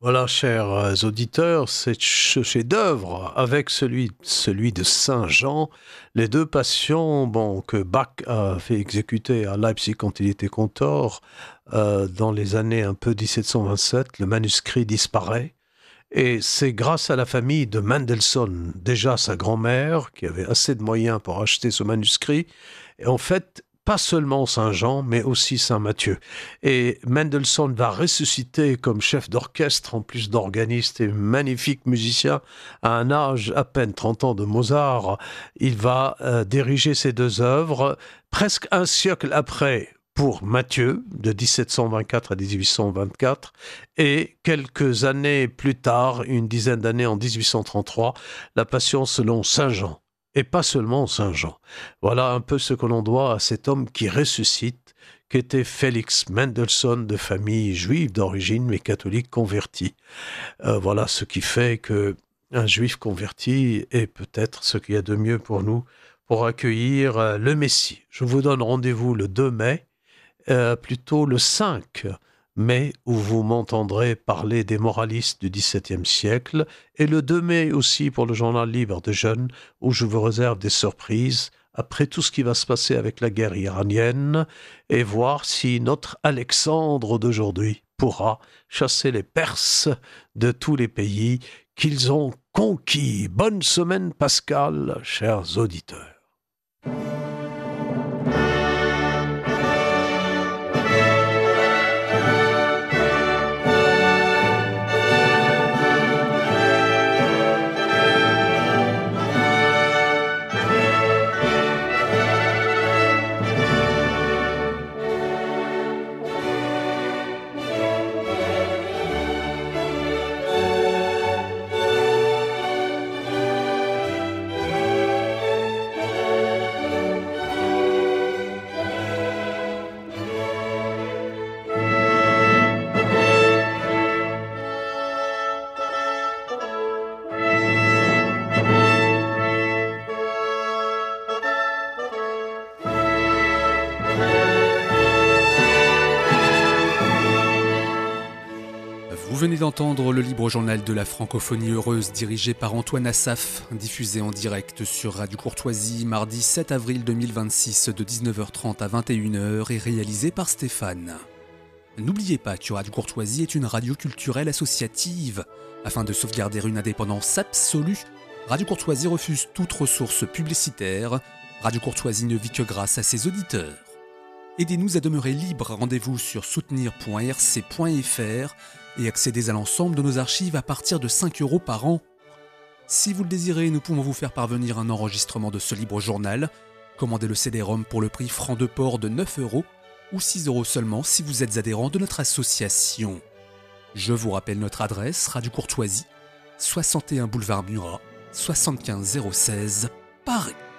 Voilà, chers auditeurs, ce chef-d'œuvre avec celui de Saint-Jean, les deux passions que Bach a fait exécuter à Leipzig quand il était cantor, dans les années un peu 1727, le manuscrit disparaît. Et c'est grâce à la famille de Mendelssohn, déjà sa grand-mère, qui avait assez de moyens pour acheter ce manuscrit, et en fait, pas seulement Saint-Jean, mais aussi Saint-Matthieu. Et Mendelssohn va ressusciter comme chef d'orchestre, en plus d'organiste et magnifique musicien, à un âge à peine 30 ans de Mozart. Il va diriger ces deux œuvres presque un siècle après pour Matthieu, de 1724 à 1824, et quelques années plus tard, une dizaine d'années en 1833, la Passion selon Saint-Jean. Et pas seulement Saint-Jean. Voilà un peu ce que l'on doit à cet homme qui ressuscite, qu'était Félix Mendelssohn, de famille juive d'origine, mais catholique converti. Voilà ce qui fait qu'un juif converti est peut-être ce qu'il y a de mieux pour nous, pour accueillir le Messie. Je vous donne rendez-vous le 2 mai, plutôt le 5 mai, où vous m'entendrez parler des moralistes du XVIIe siècle, et le 2 mai aussi pour le journal libre de jeunes, où je vous réserve des surprises après tout ce qui va se passer avec la guerre iranienne, et voir si notre Alexandre d'aujourd'hui pourra chasser les Perses de tous les pays qu'ils ont conquis. Bonne semaine pascale, chers auditeurs. Vous venez d'entendre le libre journal de la francophonie heureuse dirigé par Antoine Assaf, diffusé en direct sur Radio Courtoisie mardi 7 avril 2026 de 19h30 à 21h et réalisé par Stéphane. N'oubliez pas que Radio Courtoisie est une radio culturelle associative. Afin de sauvegarder une indépendance absolue, Radio Courtoisie refuse toute ressource publicitaire. Radio Courtoisie ne vit que grâce à ses auditeurs. Aidez-nous à demeurer libres. Rendez-vous sur soutenir.rc.fr et accédez à l'ensemble de nos archives à partir de 5 € par an. Si vous le désirez, nous pouvons vous faire parvenir un enregistrement de ce libre journal. Commandez le CD-ROM pour le prix franc de port de 9 € ou 6 € seulement si vous êtes adhérent de notre association. Je vous rappelle notre adresse, Radio Courtoisie, 61 boulevard Murat, 75 016, Paris.